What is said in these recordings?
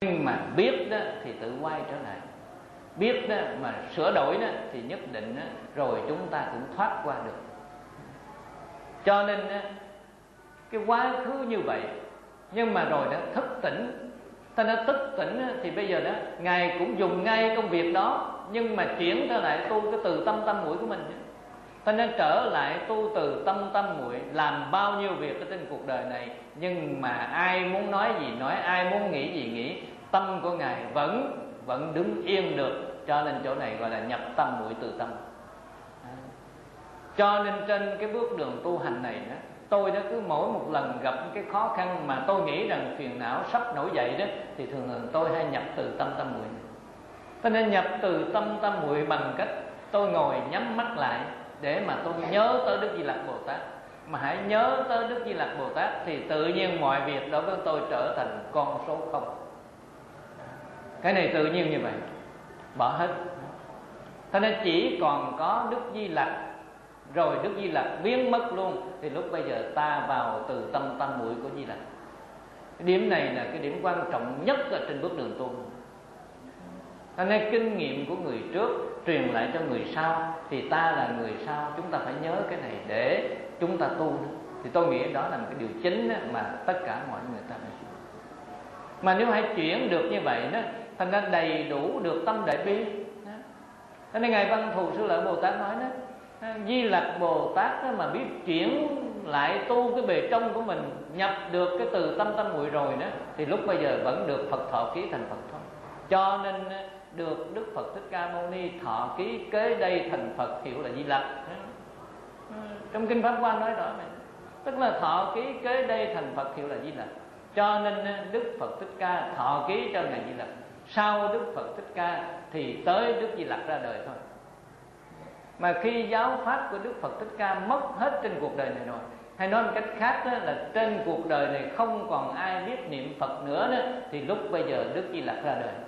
Nhưng mà biết đó thì tự quay trở lại, biết đó mà sửa đổi đó thì nhất định đó, rồi chúng ta cũng thoát qua được. Cho nên đó, cái quá khứ như vậy, nhưng mà rồi đó thức tỉnh. Ta đã thức tỉnh thì bây giờ đó Ngài cũng dùng ngay công việc đó, nhưng mà chuyển trở lại tu cái từ tâm muội của mình. Ta nên trở lại tu từ tâm muội, làm bao nhiêu việc ở trên cuộc đời này, nhưng mà ai muốn nói gì nói, ai muốn nghĩ gì nghĩ, tâm của Ngài vẫn đứng yên được. Cho nên chỗ này gọi là nhập tâm muội từ tâm. Cho nên trên cái bước đường tu hành này đó, tôi đã cứ mỗi một lần gặp cái khó khăn mà tôi nghĩ rằng phiền não sắp nổi dậy đó, thì thường tôi hay nhập từ tâm muội. Cho nên nhập từ tâm muội bằng cách tôi ngồi nhắm mắt lại để mà tôi nhớ tới Đức Di Lặc Bồ Tát. Mà hãy nhớ tới Đức Di Lặc Bồ Tát thì tự nhiên mọi việc đối với tôi trở thành con số không. Cái này tự nhiên như vậy, bỏ hết. Cho nên chỉ còn có Đức Di Lặc, rồi Đức Di Lặc biến mất luôn, thì lúc bây giờ ta vào từ tâm muội của Di Lặc. Cái điểm này là cái điểm quan trọng nhất ở trên bước đường tu. Cho nên kinh nghiệm của người trước truyền lại cho người sau, thì ta là người sau, chúng ta phải nhớ cái này để chúng ta tu. Thì tôi nghĩ đó là một cái điều chính mà tất cả mọi người ta phải. Mà nếu hãy chuyển được như vậy đó, thành ra đầy đủ được tâm đại bi. Cho nên Ngài Văn Thù Sư Lợi Bồ Tát nói đó, Di Lặc Bồ Tát đó mà biết chuyển lại tu cái bề trong của mình, nhập được cái từ tâm muội rồi đó, thì lúc bây giờ vẫn được Phật thọ ký thành Phật thôi. Cho nên được Đức Phật Thích Ca Mâu Ni thọ ký kế đây thành Phật, hiệu là Di Lặc. Trong Kinh Pháp Hoa nói rõ này, tức là thọ ký kế đây thành Phật, hiệu là Di Lặc. Cho nên Đức Phật Thích Ca thọ ký cho Ngài Di Lặc. Sau Đức Phật Thích Ca thì tới Đức Di Lặc ra đời thôi. Mà khi giáo pháp của Đức Phật Thích Ca mất hết trên cuộc đời này rồi, hay nói một cách khác đó là trên cuộc đời này không còn ai biết niệm Phật nữa đó, thì lúc bây giờ Đức Di Lặc ra đời.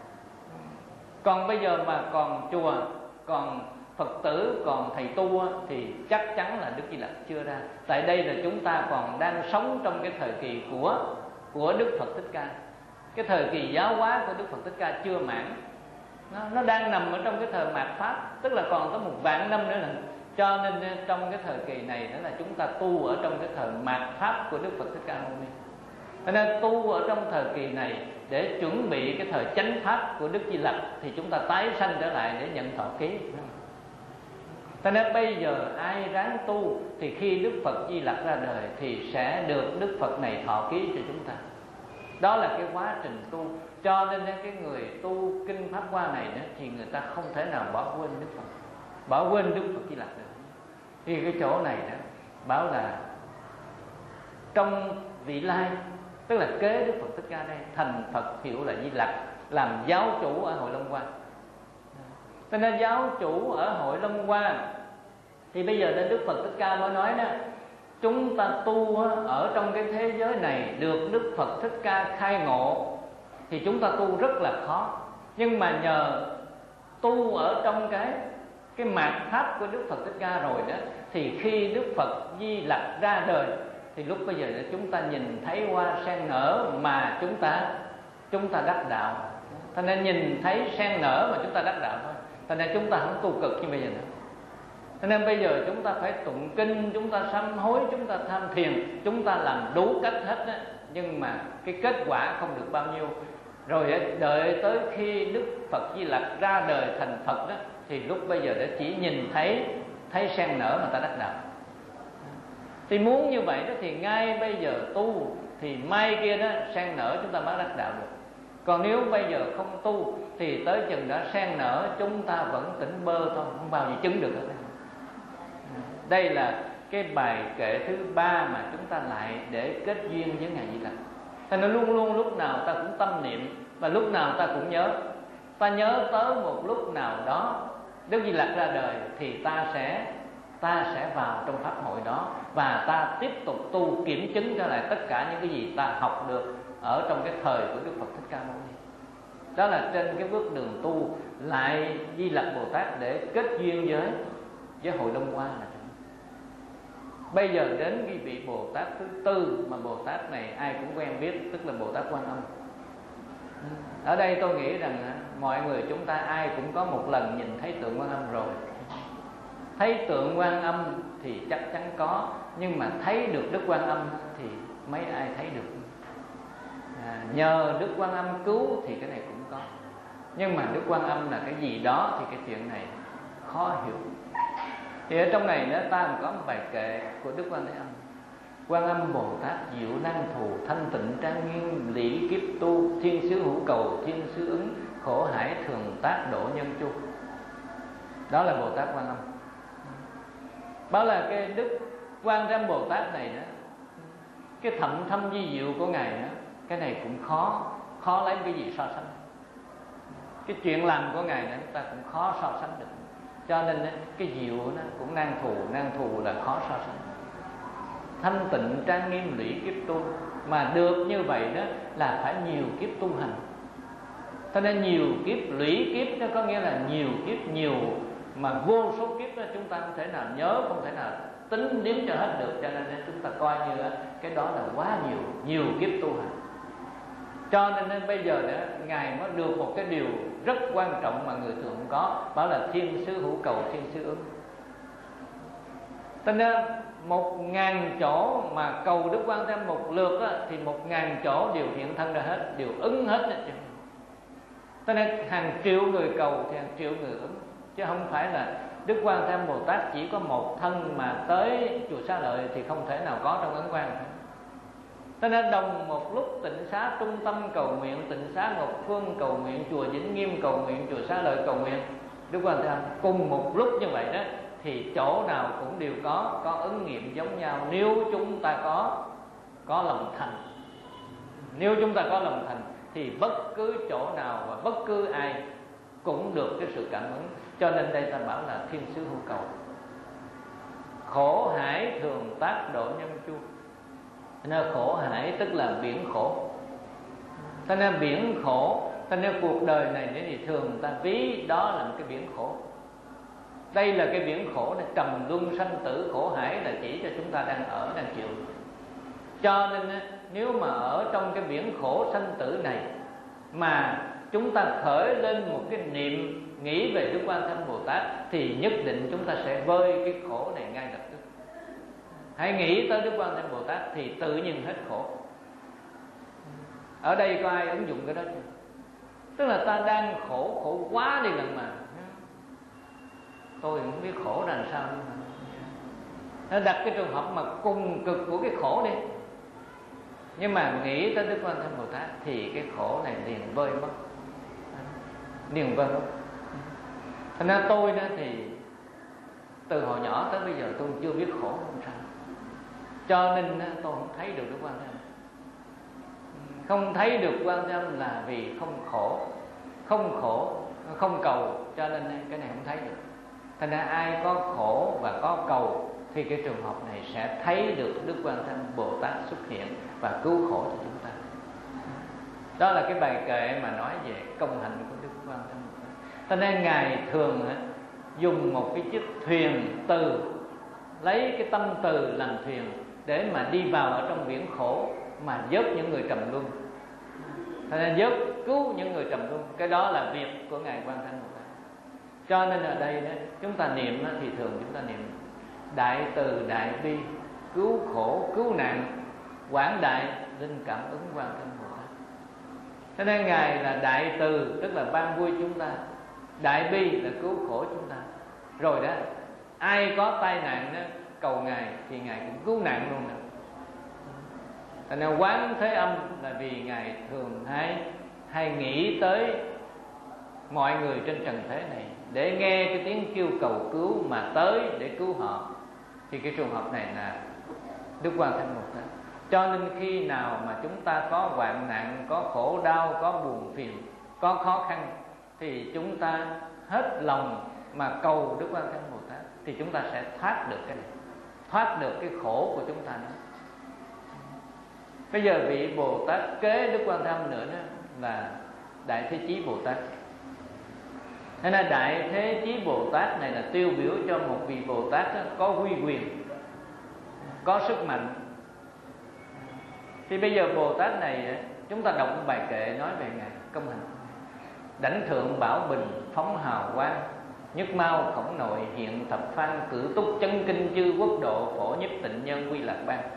Còn bây giờ mà còn chùa, còn Phật tử, còn thầy tu thì chắc chắn là Đức Di Lặc chưa ra. Tại đây là chúng ta còn đang sống trong cái thời kỳ của Đức Phật Thích Ca. Cái thời kỳ giáo hóa của Đức Phật Thích Ca chưa mãn, nó đang nằm ở trong cái thời mạt Pháp, tức là còn có 1.000 năm nữa. Cho nên trong cái thời kỳ này đó là chúng ta tu ở trong cái thời mạt Pháp của Đức Phật Thích Ca Mâu Ni. Cho nên tu ở trong thời kỳ này để chuẩn bị cái thời chánh pháp của Đức Di Lặc, thì chúng ta tái sanh trở lại để nhận thọ ký. Cho nên bây giờ ai ráng tu thì khi Đức Phật Di Lặc ra đời thì sẽ được Đức Phật này thọ ký cho chúng ta. Đó là cái quá trình tu. Cho nên cái người tu Kinh Pháp Hoa này đó, thì người ta không thể nào bỏ quên Đức Phật, bỏ quên Đức Phật Di Lặc được. Thì cái chỗ này đó bảo là trong vị lai, tức là kế Đức Phật Thích Ca đây thành Phật, hiệu là Di Lặc, làm giáo chủ ở Hội Long Hoa. Cho nên giáo chủ ở Hội Long Hoa thì bây giờ Đức Phật Thích Ca mới nói đó, chúng ta tu ở trong cái thế giới này được Đức Phật Thích Ca khai ngộ thì chúng ta tu rất là khó. Nhưng mà nhờ tu ở trong cái mạt pháp của Đức Phật Thích Ca rồi đó, thì khi Đức Phật Di Lặc ra đời thì lúc bây giờ chúng ta nhìn thấy hoa sen nở mà chúng ta đắc đạo. Cho nên nhìn thấy sen nở mà chúng ta đắc đạo thôi. Cho nên chúng ta không tu cực như bây giờ nữa. Cho nên bây giờ chúng ta phải tụng kinh, chúng ta sám hối, chúng ta tham thiền, chúng ta làm đủ cách hết đó. Nhưng mà cái kết quả không được bao nhiêu. Rồi đợi tới khi Đức Phật Di Lặc ra đời thành Phật đó, thì lúc bây giờ đã chỉ nhìn thấy sen nở mà ta đắc đạo. Thì muốn như vậy đó thì ngay bây giờ tu thì mai kia đó sen nở chúng ta mới đắc đạo được. Còn nếu bây giờ không tu thì tới chừng đã sen nở chúng ta vẫn tỉnh bơ thôi, không bao giờ chứng được hết. Đây là cái bài kệ thứ 3 mà chúng ta lại để kết duyên với Ngài Di Lặc. Thành nó luôn luôn lúc nào ta cũng tâm niệm, và lúc nào ta cũng nhớ. Ta nhớ tới một lúc nào đó Đức Di Lặc ra đời thì ta sẽ vào trong pháp hội đó, và ta tiếp tục tu kiểm chứng trở lại tất cả những cái gì ta học được ở trong cái thời của Đức Phật Thích Ca Mâu Ni. Đó là trên cái bước đường tu lại Di Lặc Bồ Tát để kết duyên với Hội Long Hoa là thế. Bây giờ đến cái vị Bồ Tát thứ tư, mà Bồ Tát này ai cũng quen biết, tức là Bồ Tát Quan Âm. Ở đây tôi nghĩ rằng mọi người chúng ta ai cũng có một lần nhìn thấy tượng Quan Âm rồi. Thấy tượng Quan Âm thì chắc chắn có, nhưng mà thấy được Đức Quan Âm thì mấy ai thấy được. Nhờ Đức Quan Âm cứu thì cái này cũng có, nhưng mà Đức Quan Âm là cái gì đó thì cái chuyện này khó hiểu. Thì ở trong này đó ta có một bài kệ của Đức Quan Thế Âm: Quan Âm Bồ Tát diệu năng thù, thanh tịnh trang nghiêm lý kiếp tu, thiên sứ hữu cầu thiên sứ ứng, khổ hải thường tác độ nhân chu. Đó là Bồ Tát Quan Âm. Đó là cái Đức Quan Âm Bồ Tát này đó, cái thậm thâm di diệu của Ngài đó, cái này cũng khó lấy cái gì so sánh. Cái chuyện làm của Ngài đó chúng ta cũng khó so sánh được. Cho nên cái diệu nó cũng nan thù là khó so sánh. Thanh tịnh trang nghiêm lũy kiếp tu, mà được như vậy đó là phải nhiều kiếp tu hành. Cho nên nhiều kiếp, lũy kiếp nó có nghĩa là nhiều kiếp, nhiều mà vô số kiếp đó chúng ta không thể nào nhớ, không thể nào tính đếm cho hết được. Cho nên chúng ta coi như cái đó là quá nhiều kiếp tu hành. Cho nên bây giờ đó Ngài mới được một cái điều rất quan trọng mà người thường không có, đó là thiên sứ hữu cầu thiên sứ ứng. Cho nên 1000 chỗ mà cầu Đức Quan Thế Âm một lượt á, thì 1000 chỗ đều hiện thân ra hết, đều ứng hết đó. Cho nên hàng triệu người cầu thì hàng triệu người ứng, chứ không phải là Đức Quan Thế Âm Bồ Tát chỉ có một thân mà tới chùa Xá Lợi thì không thể nào có trong ấn quan. Cho nên đồng một lúc Tịnh Xá Trung Tâm cầu nguyện, Tịnh Xá Ngọc Phương cầu nguyện, chùa Vĩnh Nghiêm cầu nguyện, chùa Xá Lợi cầu nguyện Đức Quan Thế Âm cùng một lúc như vậy đó, thì chỗ nào cũng đều có ứng nghiệm giống nhau. Nếu chúng ta có lòng thành, nếu chúng ta có lòng thành thì bất cứ chỗ nào và bất cứ ai cũng được cái sự cảm ứng. Cho nên đây ta bảo là thiên sứ hữu cầu. Khổ hải thường tác độ nhân chu. Nên khổ hải tức là biển khổ. Cho nên biển khổ, cho nên cuộc đời này thì thường ta ví đó là một cái biển khổ. Đây là cái biển khổ này, trầm luân sanh tử khổ hải là chỉ cho chúng ta đang chịu. Cho nên nếu mà ở trong cái biển khổ sanh tử này mà chúng ta khởi lên một cái niệm nghĩ về Đức Quan Thế Âm Bồ Tát thì nhất định chúng ta sẽ vơi cái khổ này ngay lập tức. Hãy nghĩ tới Đức Quan Thế Âm Bồ Tát thì tự nhiên hết khổ. Ở đây có ai ứng dụng cái đó chưa? Tức là ta đang khổ quá đi lần mà tôi không biết khổ là làm sao. Nó đặt cái trường hợp mà cùng cực của cái khổ đi, nhưng mà nghĩ tới Đức Quan Thế Âm Bồ Tát thì cái khổ này liền vơi mất, liền vơi mất. Thành ra tôi đó thì từ hồi nhỏ tới bây giờ tôi chưa biết khổ không sao. Cho nên tôi không thấy được Đức Quan Thế Âm. Không thấy được Quan Thế Âm là vì không khổ, không cầu, cho nên cái này không thấy được. Thành ra ai có khổ và có cầu thì cái trường hợp này sẽ thấy được Đức Quan Thế Âm Bồ Tát xuất hiện và cứu khổ cho chúng ta. Đó là cái bài kệ mà nói về công hạnh của Đức Quan Thế Âm Bồ Tát. Cho nên Ngài thường dùng một cái chiếc thuyền từ, lấy cái tâm từ làm thuyền để mà đi vào ở trong biển khổ mà vớt những người trầm luân. Cho nên vớt cứu những người trầm luân, cái đó là việc của Ngài Quan Thế Âm Bồ Tát. Cho nên ở đây đó, chúng ta niệm thì thường chúng ta niệm đại từ đại bi, cứu khổ cứu nạn, quảng đại linh cảm ứng Quan Thế Âm Bồ Tát. Cho nên Ngài là đại từ, tức là ban vui chúng ta, đại bi là cứu khổ chúng ta. Rồi đó, ai có tai nạn đó cầu Ngài thì Ngài cũng cứu nạn luôn nè. Thành ra Quán Thế Âm là vì Ngài thường hay nghĩ tới mọi người trên trần thế này để nghe cái tiếng kêu cầu cứu mà tới để cứu họ. Thì cái trường hợp này là Đức Quan Thế Âm Bồ Tát. Cho nên khi nào mà chúng ta có hoạn nạn, có khổ đau, có buồn phiền, có khó khăn thì chúng ta hết lòng mà cầu Đức Quan Thế Âm Bồ Tát thì chúng ta sẽ thoát được cái này, thoát được cái khổ của chúng ta đó. Bây giờ vị Bồ Tát kế Đức Quan Thế Âm nữa đó là Đại Thế Chí Bồ Tát. Thế nên Đại Thế Chí Bồ Tát này là tiêu biểu cho một vị Bồ Tát có uy quyền, có sức mạnh. Thì bây giờ Bồ Tát này chúng ta đọc một bài kệ nói về Ngài. công hạnh. Đảnh thượng bảo bình phóng hào quang, nhất mau khổng nội hiện thập phan, cử túc chân kinh chư quốc độ, phổ nhiếp tịnh nhân quy lạc bang.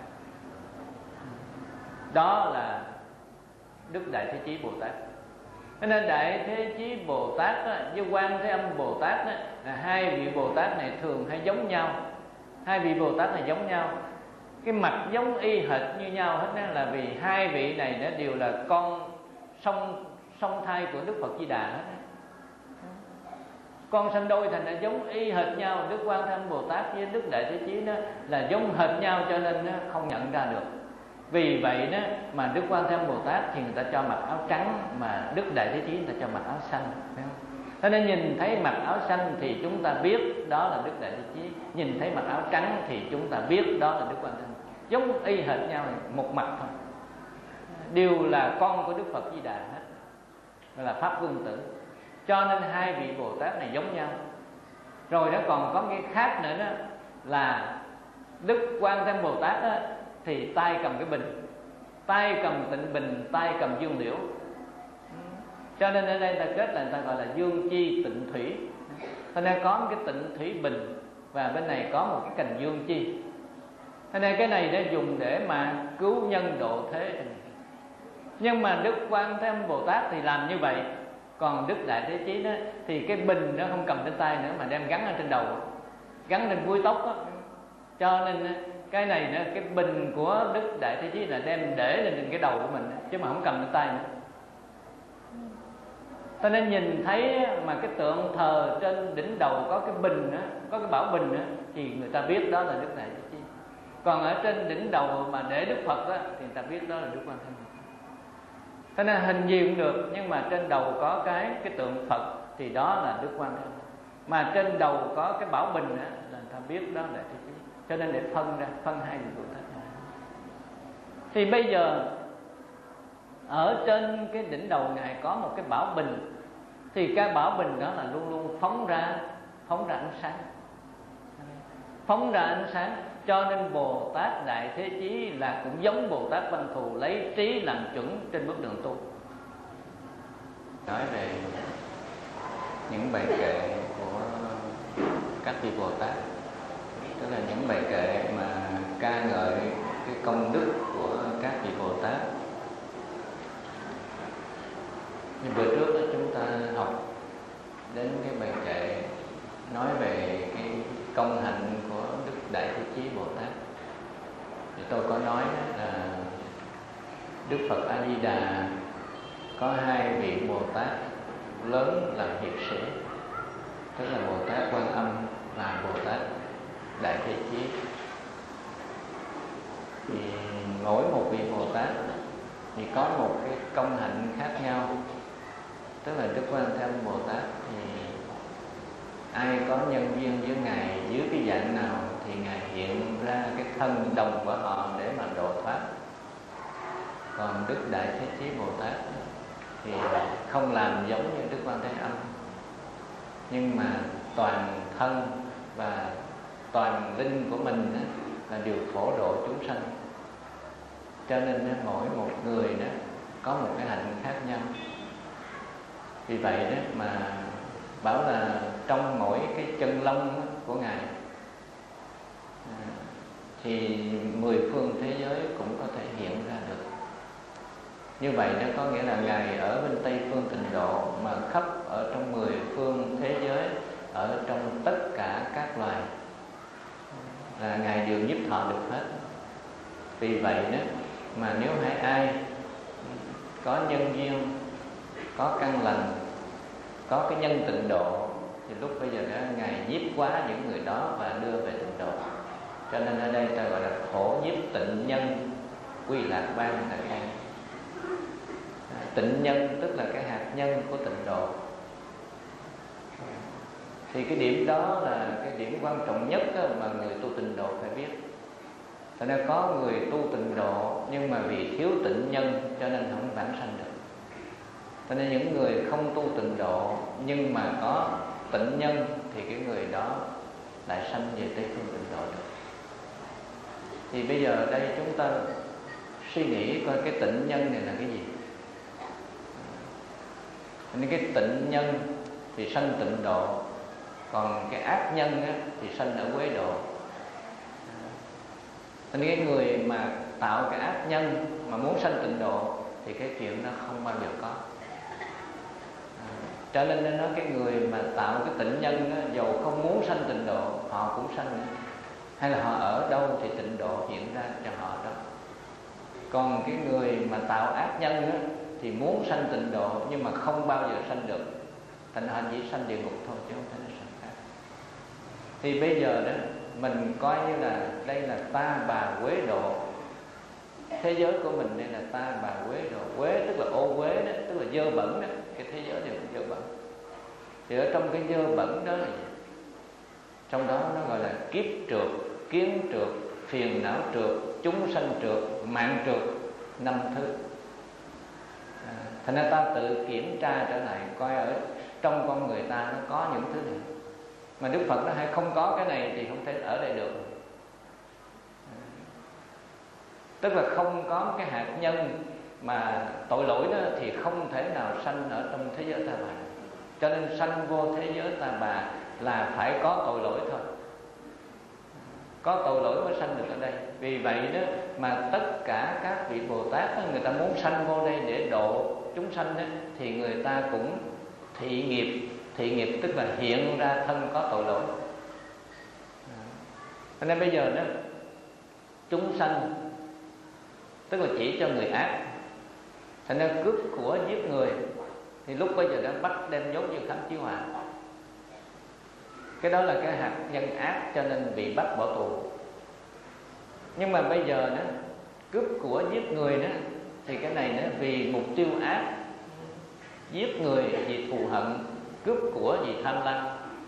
Đó là Đức Đại Thế Chí Bồ Tát. Cho nên Đại Thế Chí Bồ Tát đó, với Quan Thế Âm Bồ Tát đó, là hai vị Bồ Tát này thường hay giống nhau. Hai vị Bồ Tát này giống nhau, cái mặt giống y hệt như nhau hết đó, là vì hai vị này nó đều là con song thai của Đức Phật Di Đà hết đó. Con sanh đôi thành là giống y hệt nhau. Đức Quan Thế Âm Bồ Tát với Đức Đại Thế Chí đó là giống hệt nhau, cho nên nó không nhận ra được. Vì vậy đó mà Đức Quan Thế Âm Bồ Tát thì người ta cho mặc áo trắng, mà Đức Đại Thế Chí người ta cho mặc áo xanh, phải không? Cho nên nhìn thấy mặc áo xanh thì chúng ta biết đó là Đức Đại Thế Chí, nhìn thấy mặc áo trắng thì chúng ta biết đó là Đức Quan Thế Âm. Giống y hệt nhau, một mặt thôi, đều là con của Đức Phật Di Đà hết, là Pháp Vương Tử. Cho nên hai vị Bồ Tát này giống nhau. Rồi nó còn có cái khác nữa đó, là Đức Quan Thế Âm Bồ Tát đó, thì tay cầm cái bình, tay cầm tịnh bình, tay cầm dương liễu. Cho nên ở đây ta kết là người ta gọi là dương chi tịnh thủy. Cho nên có một cái tịnh thủy bình, và bên này có một cái cành dương chi. Cho nên cái này để dùng để mà cứu nhân độ thế. Nhưng mà Đức Quan Thế Âm Bồ Tát thì làm như vậy. Còn Đức Đại Thế Chí đó thì cái bình nó không cầm trên tay nữa, mà đem gắn ở trên đầu, gắn lên búi tóc đó. Cho nên cái này nữa, cái bình của Đức Đại Thế Chí là đem để lên cái đầu của mình, chứ mà không cầm trên tay nữa. Cho nên nhìn thấy mà cái tượng thờ trên đỉnh đầu có cái bình đó, có cái bảo bình đó, thì người ta biết đó là Đức Đại Thế Chí. Còn ở trên đỉnh đầu mà để Đức Phật đó, thì người ta biết đó là Đức Quan Thế Âm. Cho nên hình gì cũng được, nhưng mà trên đầu có cái tượng Phật thì đó là Đức Quan Thế Âm. Mà trên đầu có cái bảo bình đó, là người ta biết đó là Đại Thế Chí. Cho nên để phân hai vị Bồ Tát này. Thì bây giờ ở trên cái đỉnh đầu Ngài có một cái bảo bình, thì cái bảo bình đó là luôn luôn phóng ra ánh sáng, phóng ra ánh sáng. Cho nên Bồ Tát Đại Thế Chí là cũng giống Bồ Tát Văn Thù, lấy trí làm chuẩn trên bước đường tu. Nói về những bài kệ của các vị Bồ Tát, tức là những bài kệ mà ca ngợi cái công đức của các vị Bồ Tát. Nhưng bữa trước đó chúng ta học đến cái bài kệ nói về cái công hạnh của Đức Đại Thế Chí Bồ Tát, thì tôi có nói là Đức Phật A Di Đà có hai vị Bồ Tát lớn làm hiệp sĩ, tức là Bồ Tát Quan Âm và Bồ Tát Đại Thế Chí. Thì mỗi một vị Bồ Tát thì có một cái công hạnh khác nhau. Tức là Đức Quan Thế Âm Bồ Tát thì ai có nhân duyên với Ngài dưới cái dạng nào thì Ngài hiện ra cái thân đồng của họ để mà độ thoát. Còn Đức Đại Thế Chí Bồ Tát thì không làm giống như Đức Quan Thế Âm, nhưng mà toàn thân và toàn linh của mình là điều phổ độ chúng sanh. Cho nên mỗi một người đó có một cái hạnh khác nhau. Vì vậy đó mà bảo là trong mỗi cái chân lông của Ngài thì 10 phương thế giới cũng có thể hiện ra được. Như vậy đó có nghĩa là Ngài ở bên Tây phương Tịnh Độ mà khắp ở trong 10 phương thế giới, ở trong tất cả các loài là Ngài đều nhiếp thọ được hết. Vì vậy đó mà nếu ai có nhân duyên, có căn lành, có cái nhân tịnh độ, thì lúc bây giờ đó Ngài nhiếp hóa những người đó và đưa về tịnh độ. Cho nên ở đây ta gọi là phổ nhiếp tịnh nhân quy lạc bang là cái tịnh nhân, tức là cái hạt nhân của tịnh độ. Thì cái điểm đó là cái điểm quan trọng nhất mà người tu tịnh độ phải biết. Cho nên có người tu tịnh độ nhưng mà vì thiếu tịnh nhân cho nên không vãng sanh được. Cho nên những người không tu tịnh độ nhưng mà có tịnh nhân thì cái người đó lại sanh về Tây phương tịnh độ được. Thì bây giờ đây chúng ta suy nghĩ coi cái tịnh nhân này là cái gì. Nên cái tịnh nhân thì sanh tịnh độ, còn cái ác nhân á, thì sanh ở quế độ. Nên cái người mà tạo cái ác nhân mà muốn sanh tịnh độ thì cái chuyện đó không bao giờ có. Cho nên nó nói cái người mà tạo cái tịnh nhân đó, dầu không muốn sanh tịnh độ họ cũng sanh nữa. Hay là họ ở đâu thì tịnh độ hiện ra cho họ đó. Còn cái người mà tạo ác nhân đó, thì muốn sanh tịnh độ nhưng mà không bao giờ sanh được, thành họ chỉ sanh địa ngục thôi chứ không thể sanh khác. Thì bây giờ đó mình coi như là đây là ta bà quế độ. Thế giới của mình đây là ta bà quế độ. Quế tức là ô quế đó, tức là dơ bẩn đó. Cái thế giới đều dơ bẩn. Thì ở trong cái dơ bẩn đó, trong đó nó gọi là kiếp trượt, kiến trượt, phiền não trượt, chúng sanh trượt, mạng trượt, 5 thứ. Thành ra ta tự kiểm tra trở lại, coi ở trong con người ta nó có những thứ này. Mà Đức Phật nó hay không có cái này thì không thể ở đây được. Tức là không có cái hạt nhân mà tội lỗi đó thì không thể nào sanh ở trong thế giới ta bà. Cho nên sanh vô thế giới ta bà là phải có tội lỗi thôi. Có tội lỗi mới sanh được ở đây. Vì vậy đó mà tất cả các vị Bồ Tát đó, người ta muốn sanh vô đây để độ chúng sanh đó, thì người ta cũng thị nghiệp. Thị nghiệp tức là hiện ra thân có tội lỗi. Cho nên bây giờ đó chúng sanh tức là chỉ cho người ác. Thành ra cướp của giết người thì lúc bây giờ đã bắt đem nhốt như khám chiếu hòa. Cái đó là cái hạt nhân ác cho nên bị bắt bỏ tù. Nhưng mà bây giờ đó cướp của giết người đó thì cái này đó vì mục tiêu ác, giết người vì thù hận, cướp của vì tham lam.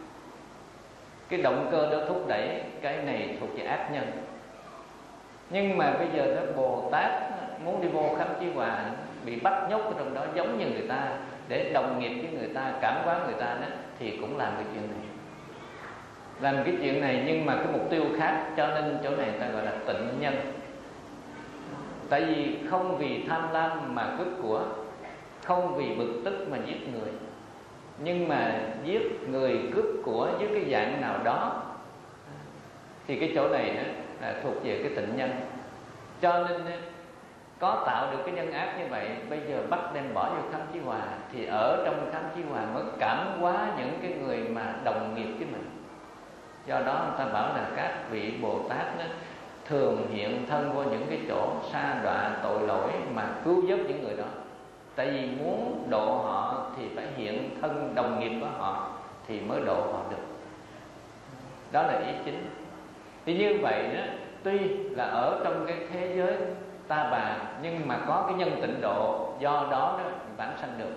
Cái động cơ đó thúc đẩy cái này thuộc về ác nhân. Nhưng mà bây giờ đó Bồ Tát muốn đi vô khám chiếu hòa, bị bắt nhốt ở trong đó giống như người ta, để đồng nghiệp với người ta, cảm hóa người ta đó, thì cũng làm cái chuyện này. Làm cái chuyện này nhưng mà cái mục tiêu khác, cho nên chỗ này ta gọi là tịnh nhân. Tại vì không vì tham lam mà cướp của, không vì bực tức mà giết người, nhưng mà giết người cướp của với cái dạng nào đó, thì cái chỗ này đó là thuộc về cái tịnh nhân. Cho nên có tạo được cái nhân ác như vậy, bây giờ bắt đem bỏ vô khám chiếu hòa, thì ở trong khám chiếu hòa mới cảm hóa những cái người mà đồng nghiệp với mình. Do đó người ta bảo là các vị Bồ Tát đó, thường hiện thân vô những cái chỗ sa đọa tội lỗi mà cứu giúp những người đó. Tại vì muốn độ họ thì phải hiện thân đồng nghiệp của họ thì mới độ họ được. Đó là ý chính. Thì như vậy đó, tuy là ở trong cái thế giới ta bà nhưng mà có cái nhân tịnh độ, do đó đó vãng sanh được.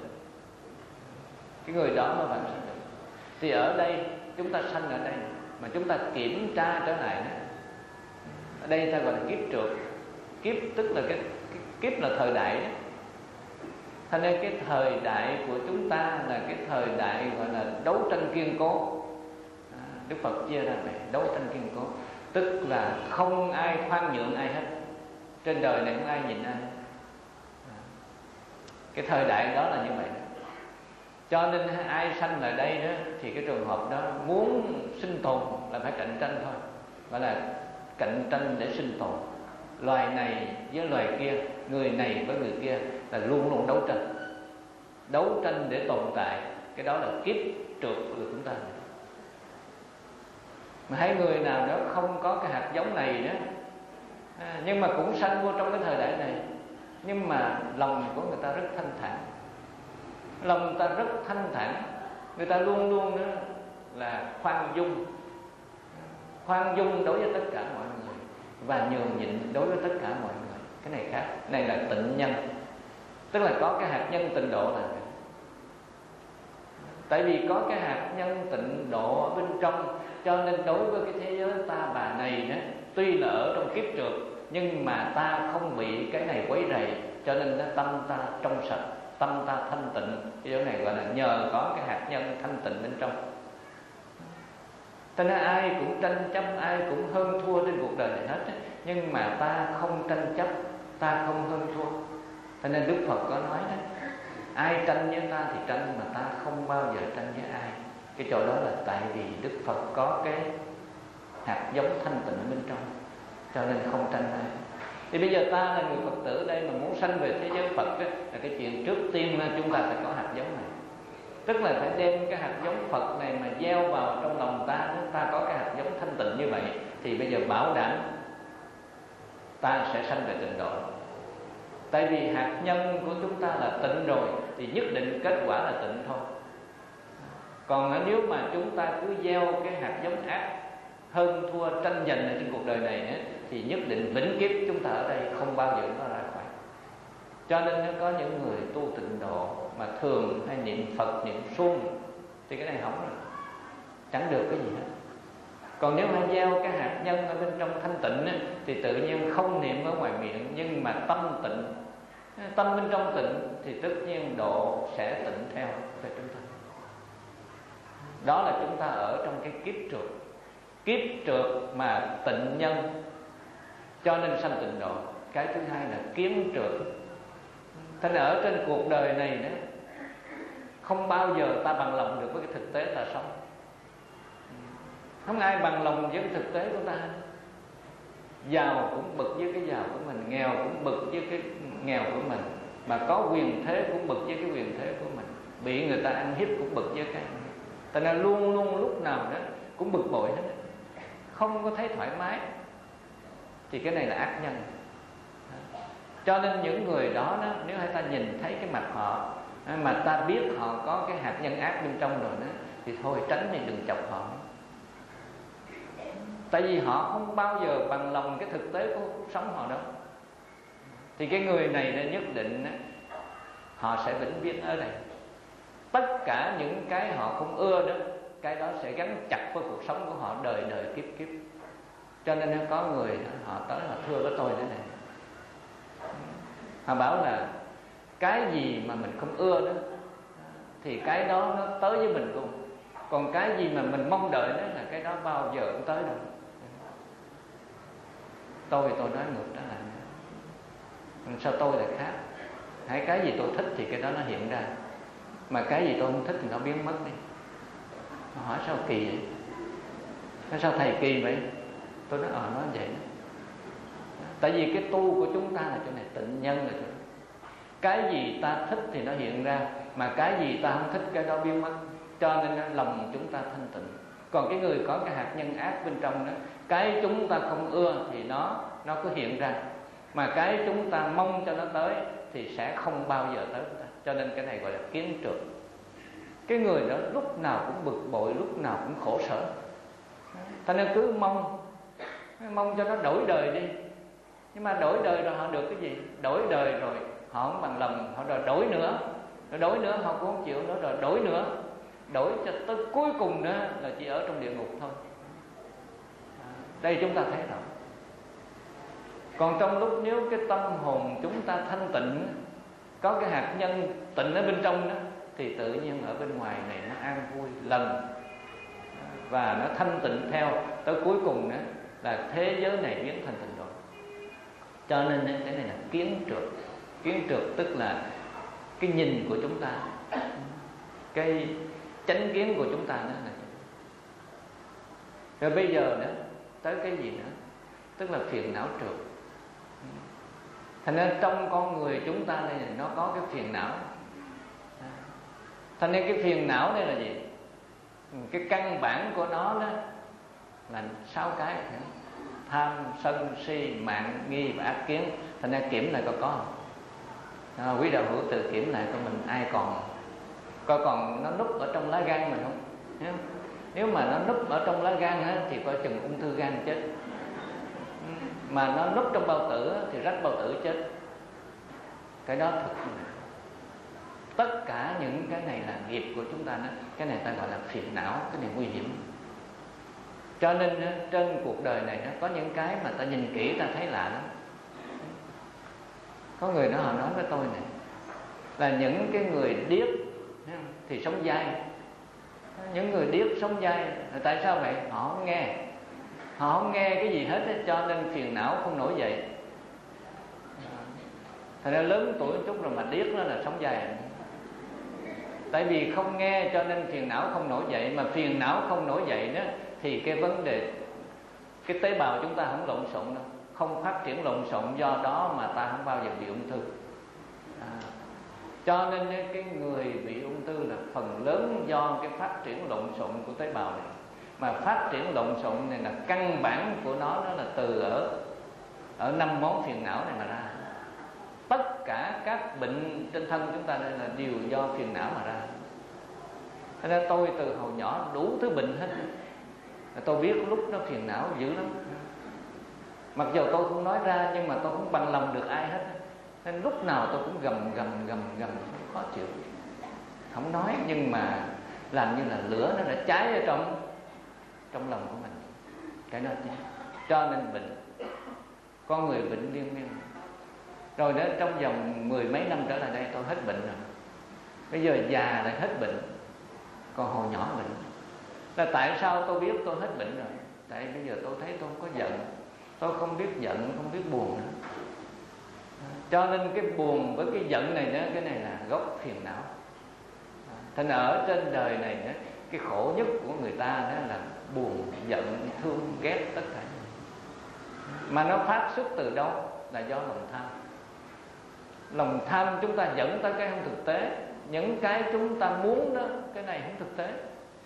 Cái người đó mới vãng sanh được. Thì ở đây chúng ta sanh ở đây mà chúng ta kiểm tra trở lại đó. Ở đây ta gọi là kiếp trượt. Kiếp tức là cái kiếp là thời đại đó. Thành nên cái thời đại của chúng ta là cái thời đại gọi là đấu tranh kiên cố. Đức Phật chia ra này, đấu tranh kiên cố tức là không ai khoan nhượng ai hết. Trên đời này không ai nhìn ai. Cái thời đại đó là như vậy. Cho nên ai sanh lại đây đó thì cái trường hợp đó muốn sinh tồn là phải cạnh tranh thôi. Gọi là cạnh tranh để sinh tồn. Loài này với loài kia, người này với người kia là luôn luôn đấu tranh. Đấu tranh để tồn tại. Cái đó là kiếp trượt của chúng ta. Mà hai người nào đó không có cái hạt giống này đó, nhưng mà cũng sanh vô trong cái thời đại này, nhưng mà lòng của người ta rất thanh thản. Lòng người ta rất thanh thản. Người ta luôn luôn đó là khoan dung. Khoan dung đối với tất cả mọi người và nhường nhịn đối với tất cả mọi người. Cái này khác. Này là tịnh nhân. Tức là có cái hạt nhân tịnh độ là vậy. Tại vì có cái hạt nhân tịnh độ ở bên trong, cho nên đối với cái thế giới ta bà này đó, tuy là ở trong kiếp trượt nhưng mà ta không bị cái này quấy rầy, cho nên tâm ta trong sạch, tâm ta thanh tịnh. Cái chỗ này gọi là nhờ có cái hạt nhân thanh tịnh bên trong. Cho nên ai cũng tranh chấp, ai cũng hơn thua trên cuộc đời này hết, nhưng mà ta không tranh chấp, ta không hơn thua. Cho nên Đức Phật có nói đó, ai tranh với ta thì tranh, mà ta không bao giờ tranh với ai. Cái chỗ đó là tại vì Đức Phật có cái hạt giống thanh tịnh bên trong, cho nên không tranh ai. Thì bây giờ ta là người Phật tử ở đây mà muốn sanh về thế giới Phật đó, là cái chuyện trước tiên là chúng ta phải có hạt giống này. Tức là phải đem cái hạt giống Phật này mà gieo vào trong lòng ta. Nếu ta có cái hạt giống thanh tịnh như vậy thì bây giờ bảo đảm ta sẽ sanh về tịnh độ. Tại vì hạt nhân của chúng ta là tịnh rồi thì nhất định kết quả là tịnh thôi. Còn nếu mà chúng ta cứ gieo cái hạt giống ác, hơn thua tranh giành ở trên cuộc đời này thì nhất định vĩnh kiếp chúng ta ở đây không bao giờ nó ra khỏi. Cho nên có những người tu tịnh độ mà thường hay niệm Phật, niệm xuân thì cái này hỏng rồi, chẳng được cái gì hết. Còn nếu hay gieo cái hạt nhân ở bên trong thanh tịnh thì tự nhiên không niệm ở ngoài miệng, nhưng mà tâm tịnh, tâm bên trong tịnh thì tất nhiên độ sẽ tịnh theo về chúng ta. Đó là chúng ta ở trong cái kiếp trượt. Kiếp trượt mà tịnh nhân cho nên sanh tịnh độ. Cái thứ hai là kiến trượt. Thế nên ở trên cuộc đời này đó, không bao giờ ta bằng lòng được với cái thực tế ta sống. Không ai bằng lòng với cái thực tế của ta. Giàu cũng bực với cái giàu của mình, nghèo cũng bực với cái nghèo của mình, mà có quyền thế cũng bực với cái quyền thế của mình, bị người ta ăn hiếp cũng bực với cái. Tại nên luôn luôn lúc nào đó cũng bực bội hết, không có thấy thoải mái. Thì cái này là ác nhân. Cho nên những người đó, nếu hay ta nhìn thấy cái mặt họ mà ta biết họ có cái hạt nhân ác bên trong rồi đó, thì thôi tránh đi, đừng chọc họ. Tại vì họ không bao giờ bằng lòng cái thực tế của cuộc sống họ đâu. Thì cái người này nhất định họ sẽ vĩnh viễn ở đây. Tất cả những cái họ không ưa đó, cái đó sẽ gắn chặt với cuộc sống của họ đời đời kiếp kiếp. Cho nên có người họ tới họ thưa với tôi thế này, họ bảo là cái gì mà mình không ưa đó thì cái đó nó tới với mình luôn. Còn cái gì mà mình mong đợi đó là cái đó bao giờ cũng tới đâu. Tôi nói ngược đó là sao tôi lại khác. Hay cái gì tôi thích thì cái đó nó hiện ra, mà cái gì tôi không thích thì nó biến mất đi. Nó hỏi sao kỳ vậy? Nói sao thầy kỳ vậy? Tôi nói nói vậy đó. Tại vì cái tu của chúng ta là chỗ này tịnh nhân là chỗ này. Cái gì ta thích thì nó hiện ra, mà cái gì ta không thích cái đó biến mất. Cho nên lòng chúng ta thanh tịnh. Còn cái người có cái hạt nhân ác bên trong đó, cái chúng ta không ưa thì nó cứ hiện ra, mà cái chúng ta mong cho nó tới thì sẽ không bao giờ tới ta. Cho nên cái này gọi là kiến trượt. Cái người đó lúc nào cũng bực bội, lúc nào cũng khổ sở. Cho nên cứ mong cho nó đổi đời đi. Nhưng mà đổi đời rồi họ được cái gì? Đổi đời rồi họ không bằng lòng, họ rồi đổi nữa, rồi đổi nữa họ cũng không chịu nữa, rồi đổi nữa, đổi cho tới cuối cùng nữa là chỉ ở trong địa ngục thôi. Đây chúng ta thấy rồi. Còn trong lúc nếu cái tâm hồn chúng ta thanh tịnh, có cái hạt nhân tịnh ở bên trong đó, thì tự nhiên ở bên ngoài này nó an vui lần, và nó thanh tịnh theo tới cuối cùng đó là thế giới này biến thành tịnh độ. Cho nên cái này là kiến trượt. Kiến trượt tức là cái nhìn của chúng ta, cái chánh kiến của chúng ta đó là. Rồi bây giờ đó tới cái gì nữa? Tức là phiền não trượt. Thành nên trong con người chúng ta đây nó có cái phiền não. Thành nên cái phiền não đây là gì? Cái căn bản của nó đó là 6 cái: tham, sân, si, mạng, nghi và ác kiến. Thành ra kiểm lại có không? Quý đạo hữu tự kiểm lại coi mình ai coi còn nó núp ở trong lá gan mình không? Nếu mà nó núp ở trong lá gan thì coi chừng ung thư gan chết. Mà nó núp trong bao tử thì rách bao tử chết. Cái đó thật. Tất cả những cái này là nghiệp của chúng ta đó. Cái này ta gọi là phiền não, cái này nguy hiểm. Cho nên trên cuộc đời này có những cái mà ta nhìn kỹ ta thấy lạ lắm. Có người họ nói với tôi này là những cái người điếc thì sống dai. Những người điếc sống dai. Tại sao vậy? Họ không nghe. Họ không nghe cái gì hết, cho nên phiền não không nổi dậy. Thành ra lớn tuổi một chút rồi mà điếc nó là sống dai. Tại vì không nghe cho nên phiền não không nổi dậy. Mà phiền não không nổi dậy đó thì cái vấn đề, cái tế bào chúng ta không lộn xộn đâu, không phát triển lộn xộn, do đó mà ta không bao giờ bị ung thư. Cho nên cái người bị ung thư là phần lớn do cái phát triển lộn xộn của tế bào này. Mà phát triển lộn xộn này là căn bản của nó là từ ở 5 món phiền não này mà ra. Tất cả các bệnh trên thân chúng ta đây là đều do phiền não mà ra. Thế nên tôi từ hồi nhỏ đủ thứ bệnh hết. Tôi biết lúc nó phiền não dữ lắm. Mặc dù tôi không nói ra nhưng mà tôi không bằng lòng được ai hết. Nên lúc nào tôi cũng gầm khó chịu. Không nói nhưng mà làm như là lửa nó đã cháy ở trong lòng của mình. Cái đó chứ. Cho nên bệnh. Con người bệnh liên miên. Rồi đó trong vòng 10 mấy năm trở lại đây tôi hết bệnh rồi. Bây giờ già lại hết bệnh. Còn hồi nhỏ bệnh. Là tại sao tôi biết tôi hết bệnh rồi? Tại bây giờ tôi thấy tôi không có giận. Tôi không biết giận, không biết buồn nữa. Cho nên cái buồn với cái giận này đó, cái này là gốc phiền não. Thành ở trên đời này đó, cái khổ nhất của người ta đó là buồn, giận, thương, ghét tất cả. Mà nó phát xuất từ đâu? Là do lòng tham. Lòng tham chúng ta dẫn tới cái không thực tế. Những cái chúng ta muốn đó, cái này không thực tế.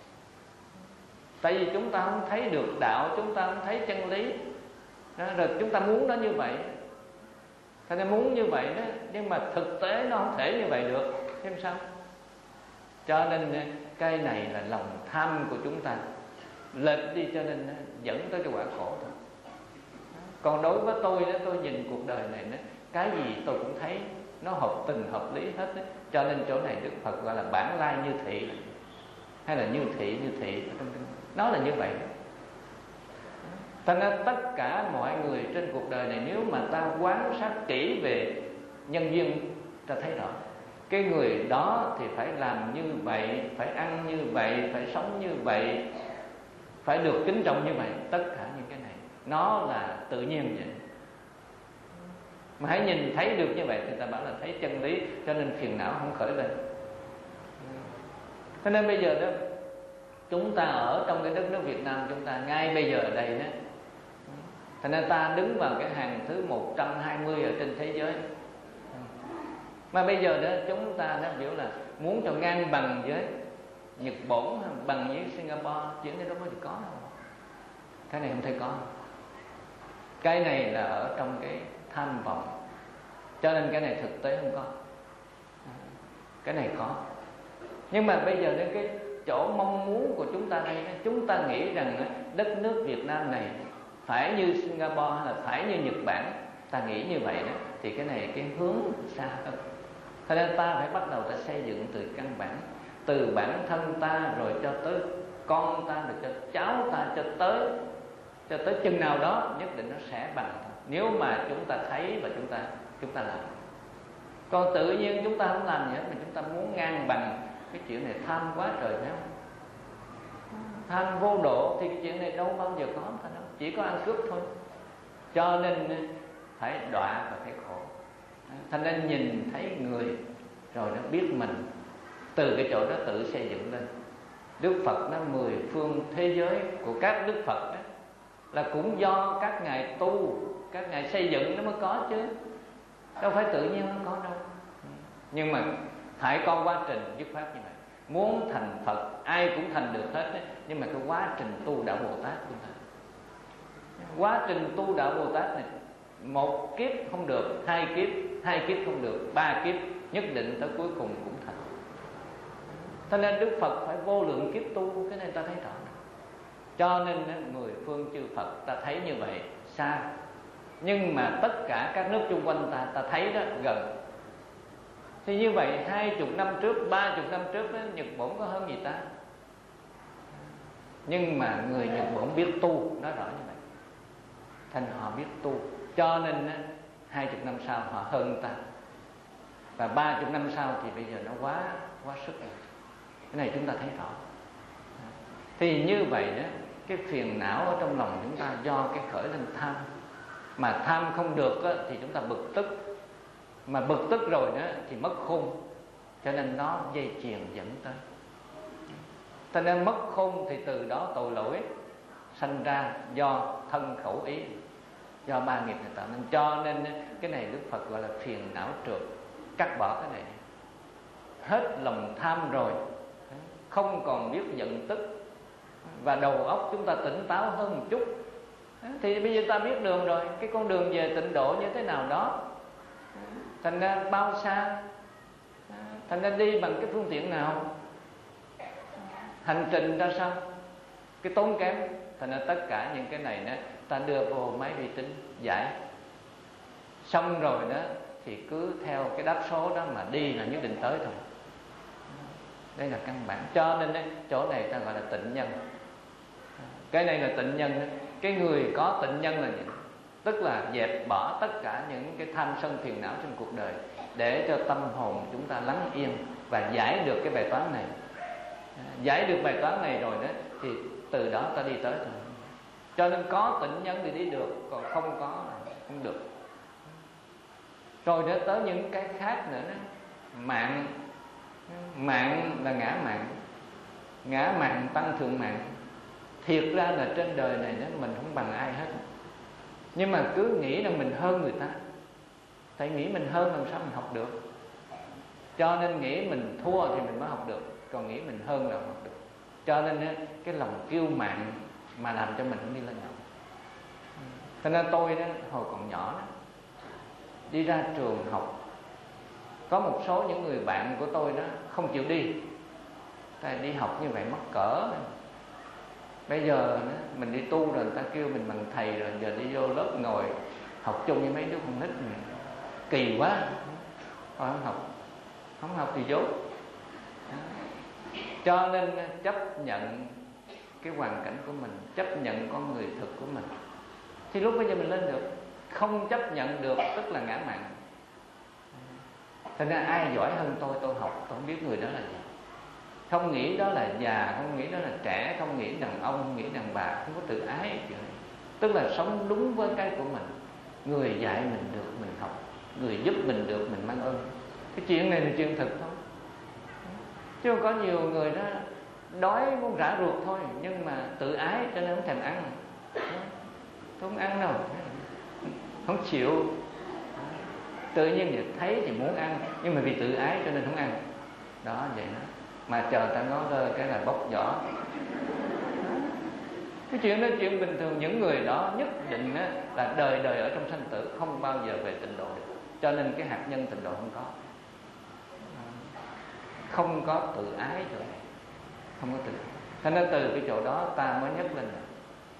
Tại vì chúng ta không thấy được đạo, chúng ta không thấy chân lý đó, rồi chúng ta muốn nó như vậy. Thế nên muốn như vậy đó, nhưng mà thực tế nó không thể như vậy được. Thế sao? Cho nên cái này là lòng tham của chúng ta lệch đi, cho nên dẫn tới cái quả khổ thôi. Còn đối với tôi đó, tôi nhìn cuộc đời này đó, cái gì tôi cũng thấy nó hợp tình hợp lý hết đó. Cho nên chỗ này Đức Phật gọi là bản lai như thị, hay là như thị nó là như vậy. Thành ra tất cả mọi người trên cuộc đời này, nếu mà ta quan sát kỹ về nhân duyên, ta thấy rõ cái người đó thì phải làm như vậy, phải ăn như vậy, phải sống như vậy, phải được kính trọng như vậy. Tất cả những cái này nó là tự nhiên vậy. Mà hãy nhìn thấy được như vậy thì ta bảo là thấy chân lý. Cho nên phiền não không khởi lên. Cho nên bây giờ đó, chúng ta ở trong cái đất nước Việt Nam chúng ta ngay bây giờ ở đây đó, thành ra ta đứng vào cái hàng thứ 120 ở trên thế giới. Mà bây giờ đó chúng ta đã biểu là muốn cho ngang bằng với Nhật Bản, bằng với Singapore, chuyện này đâu có gì có đâu. Cái này không thể có. Cái này là ở trong cái tham vọng. Cho nên cái này thực tế không có. Cái này có. Nhưng mà bây giờ đến cái chỗ mong muốn của chúng ta đây, chúng ta nghĩ rằng đất nước Việt Nam này phải như Singapore hay là phải như Nhật Bản, ta nghĩ như vậy đó, thì cái này cái hướng xa hơn. Cho nên ta phải bắt đầu ta xây dựng từ căn bản, từ bản thân ta rồi cho tới con ta, rồi cho cháu ta, cho tới chừng nào đó nhất định nó sẽ bằng thôi. Nếu mà chúng ta thấy và chúng ta làm. Còn tự nhiên chúng ta không làm gì hết, mà chúng ta muốn ngang bằng, cái chuyện này tham quá trời phải không? Tham vô độ thì cái chuyện này đâu bao giờ có thành đâu, chỉ có ăn cướp thôi. Cho nên phải đọa và phải khổ. Thành ra nhìn thấy người rồi nó biết mình, từ cái chỗ đó tự xây dựng lên. Đức Phật nó 10 phương thế giới của các Đức Phật đó là cũng do các ngài tu, các ngài xây dựng nó mới có chứ, đâu phải tự nhiên nó có đâu. Nhưng mà phải có quá trình dứt khoát như vậy. Muốn thành Phật ai cũng thành được hết đấy, nhưng mà cái quá trình tu đạo Bồ Tát của ta, quá trình tu đạo Bồ Tát này, 1 kiếp không được, 2 kiếp không được, 3 kiếp nhất định tới cuối cùng cũng thành. Cho nên Đức Phật phải vô lượng kiếp tu, cái này ta thấy rõ. Cho nên 10 phương chư Phật ta thấy như vậy xa, nhưng mà tất cả các nước xung quanh ta thấy đó gần. Thì như vậy 20 năm trước, 30 năm trước đó, Nhật Bản có hơn gì ta? Nhưng mà người Nhật Bản biết tu, nói rõ như vậy. Thành họ biết tu, cho nên 20 năm sau họ hơn ta. Và 30 năm sau thì bây giờ nó quá sức rồi. Cái này chúng ta thấy rõ. Thì như vậy đó, cái phiền não ở trong lòng chúng ta do cái khởi lên tham. Mà tham không được đó, thì chúng ta bực tức. Mà bực tức rồi đó thì mất khôn. cho nên nó dây chuyền dẫn tới. Cho nên mất khôn thì từ đó tội lỗi sanh ra do thân khẩu ý, do ba nghiệp này tạo nên. Cho nên cái này Đức Phật gọi là phiền não trượt, cắt bỏ cái này, hết lòng tham rồi, không còn biết giận tức, và đầu óc chúng ta tỉnh táo hơn một chút, thì bây giờ ta biết đường rồi, cái con đường về tịnh độ như thế nào đó, thành ra bao xa, thành ra đi bằng cái phương tiện nào, hành trình ra sao, cái tốn kém. Thành ra tất cả những cái này đó ta đưa vô máy vi tính giải xong rồi đó, thì cứ theo cái đáp số đó mà đi là nhất định tới thôi. Đây là căn bản. Cho nên đấy, chỗ này ta gọi là tịnh nhân. Cái này là tịnh nhân. Cái người có tịnh nhân là gì? Tức là dẹp bỏ tất cả những cái tham sân phiền não trong cuộc đời, để cho tâm hồn chúng ta lắng yên và giải được cái bài toán này. Giải được bài toán này rồi đó, thì từ đó ta đi tới thôi. Cho nên có tịnh nhân thì đi được, còn không có là không được. Rồi đó tới những cái khác nữa đó. Mạng, mạng là ngã mạng, ngã mạng tăng thượng mạng. Thiệt ra là trên đời này đó, mình không bằng ai hết, nhưng mà cứ nghĩ là mình hơn người ta. Tại nghĩ mình hơn làm sao mình học được. Cho nên nghĩ mình thua thì mình mới học được, còn nghĩ mình hơn là học được. Cho nên cái lòng kiêu mạn mà làm cho mình không đi lên được. Cho nên tôi đó, hồi còn nhỏ đó, đi ra trường học, có một số những người bạn của tôi đó không chịu đi. Tại đi học như vậy mắc cỡ. Bây giờ đó, mình đi tu rồi, người ta kêu mình bằng thầy rồi, giờ đi vô lớp ngồi học chung với mấy đứa con nít này, kỳ quá. Thôi không học thì dốt. Cho nên chấp nhận cái hoàn cảnh của mình, chấp nhận con người thực của mình, thì lúc bây giờ mình lên được. Không chấp nhận được tức là ngã mạn. Thành ra ai giỏi hơn tôi học, tôi không biết người đó là gì. Không nghĩ đó là già, không nghĩ đó là trẻ, không nghĩ đàn ông, không nghĩ đàn bà, không có tự ái chuyện này. Tức là sống đúng với cái của mình. Người dạy mình được mình học, người giúp mình được mình mang ơn. Cái chuyện này là chuyện thực thôi. Chứ không có nhiều người đó đói muốn rã ruột thôi, nhưng mà tự ái cho nên không thèm ăn. Tôi không ăn đâu, không chịu. Tự nhiên vậy thấy thì muốn ăn, nhưng mà vì tự ái cho nên không ăn. Đó vậy đó. Mà chờ ta ngó lơ cái là bóc vỏ. Cái chuyện đó chuyện bình thường. Những người đó nhất định là đời đời ở trong sanh tử, không bao giờ về tịnh độ được. Cho nên cái hạt nhân tịnh độ không có. Không có tự ái rồi, không có tự. Thế nên từ cái chỗ đó ta mới nhấc lên được.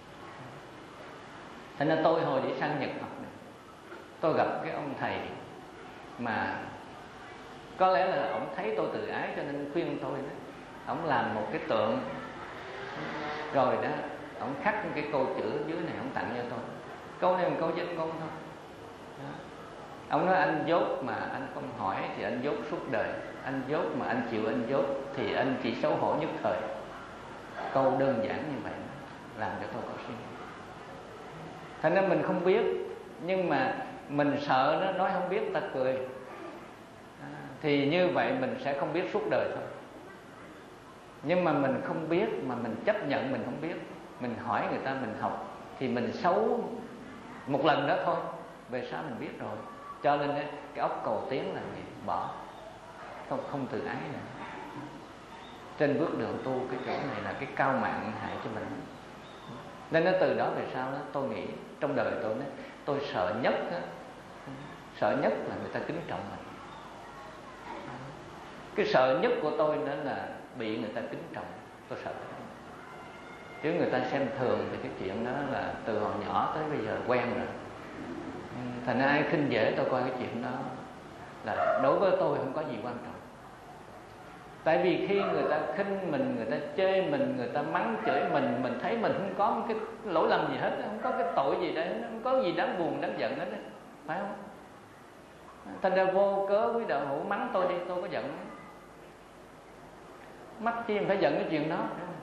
Thế nên tôi hồi đi sang Nhật học này, tôi gặp cái ông thầy mà có lẽ là ông thấy tôi tự ái cho nên khuyên tôi đó. Ông làm một cái tượng rồi đó, ông khắc cái câu chữ dưới này, ông tặng cho tôi. Câu này là câu danh ngôn thôi đó. Ông nói anh dốt mà anh không hỏi thì anh dốt suốt đời, anh dốt mà anh chịu anh dốt thì anh chỉ xấu hổ nhất thời. Câu đơn giản như vậy làm cho tôi có suy nghĩ. Thành ra mình không biết, nhưng mà mình sợ nó nói không biết ta cười, thì như vậy mình sẽ không biết suốt đời thôi. Nhưng mà mình không biết mà mình chấp nhận mình không biết, mình hỏi người ta mình học, thì mình xấu một lần đó thôi, về sau mình biết rồi. Cho nên cái óc cầu tiến là gì? Bỏ, không tự ái nữa. Trên bước đường tu cái chỗ này là cái cao mạng hại cho mình. Nên nó từ đó về sau đó, tôi nghĩ trong đời tôi sợ nhất đó, sợ nhất là người ta kính trọng mình. Cái sợ nhất của tôi đó là bị người ta kính trọng. Tôi sợ đó. Chứ người ta xem thường thì cái chuyện đó là từ hồi nhỏ tới bây giờ quen rồi. Thành ra ai khinh dễ tôi coi cái chuyện đó là đối với tôi không có gì quan trọng. Tại vì khi người ta khinh mình, người ta chê mình, người ta mắng chửi mình thấy mình không có một cái lỗi lầm gì hết, không có cái tội gì đấy, không có gì đáng buồn, đáng giận hết, phải không? Thành ra vô cớ quý đạo hữu mắng tôi đi, tôi có giận. Mắc chi em phải giận cái chuyện đó.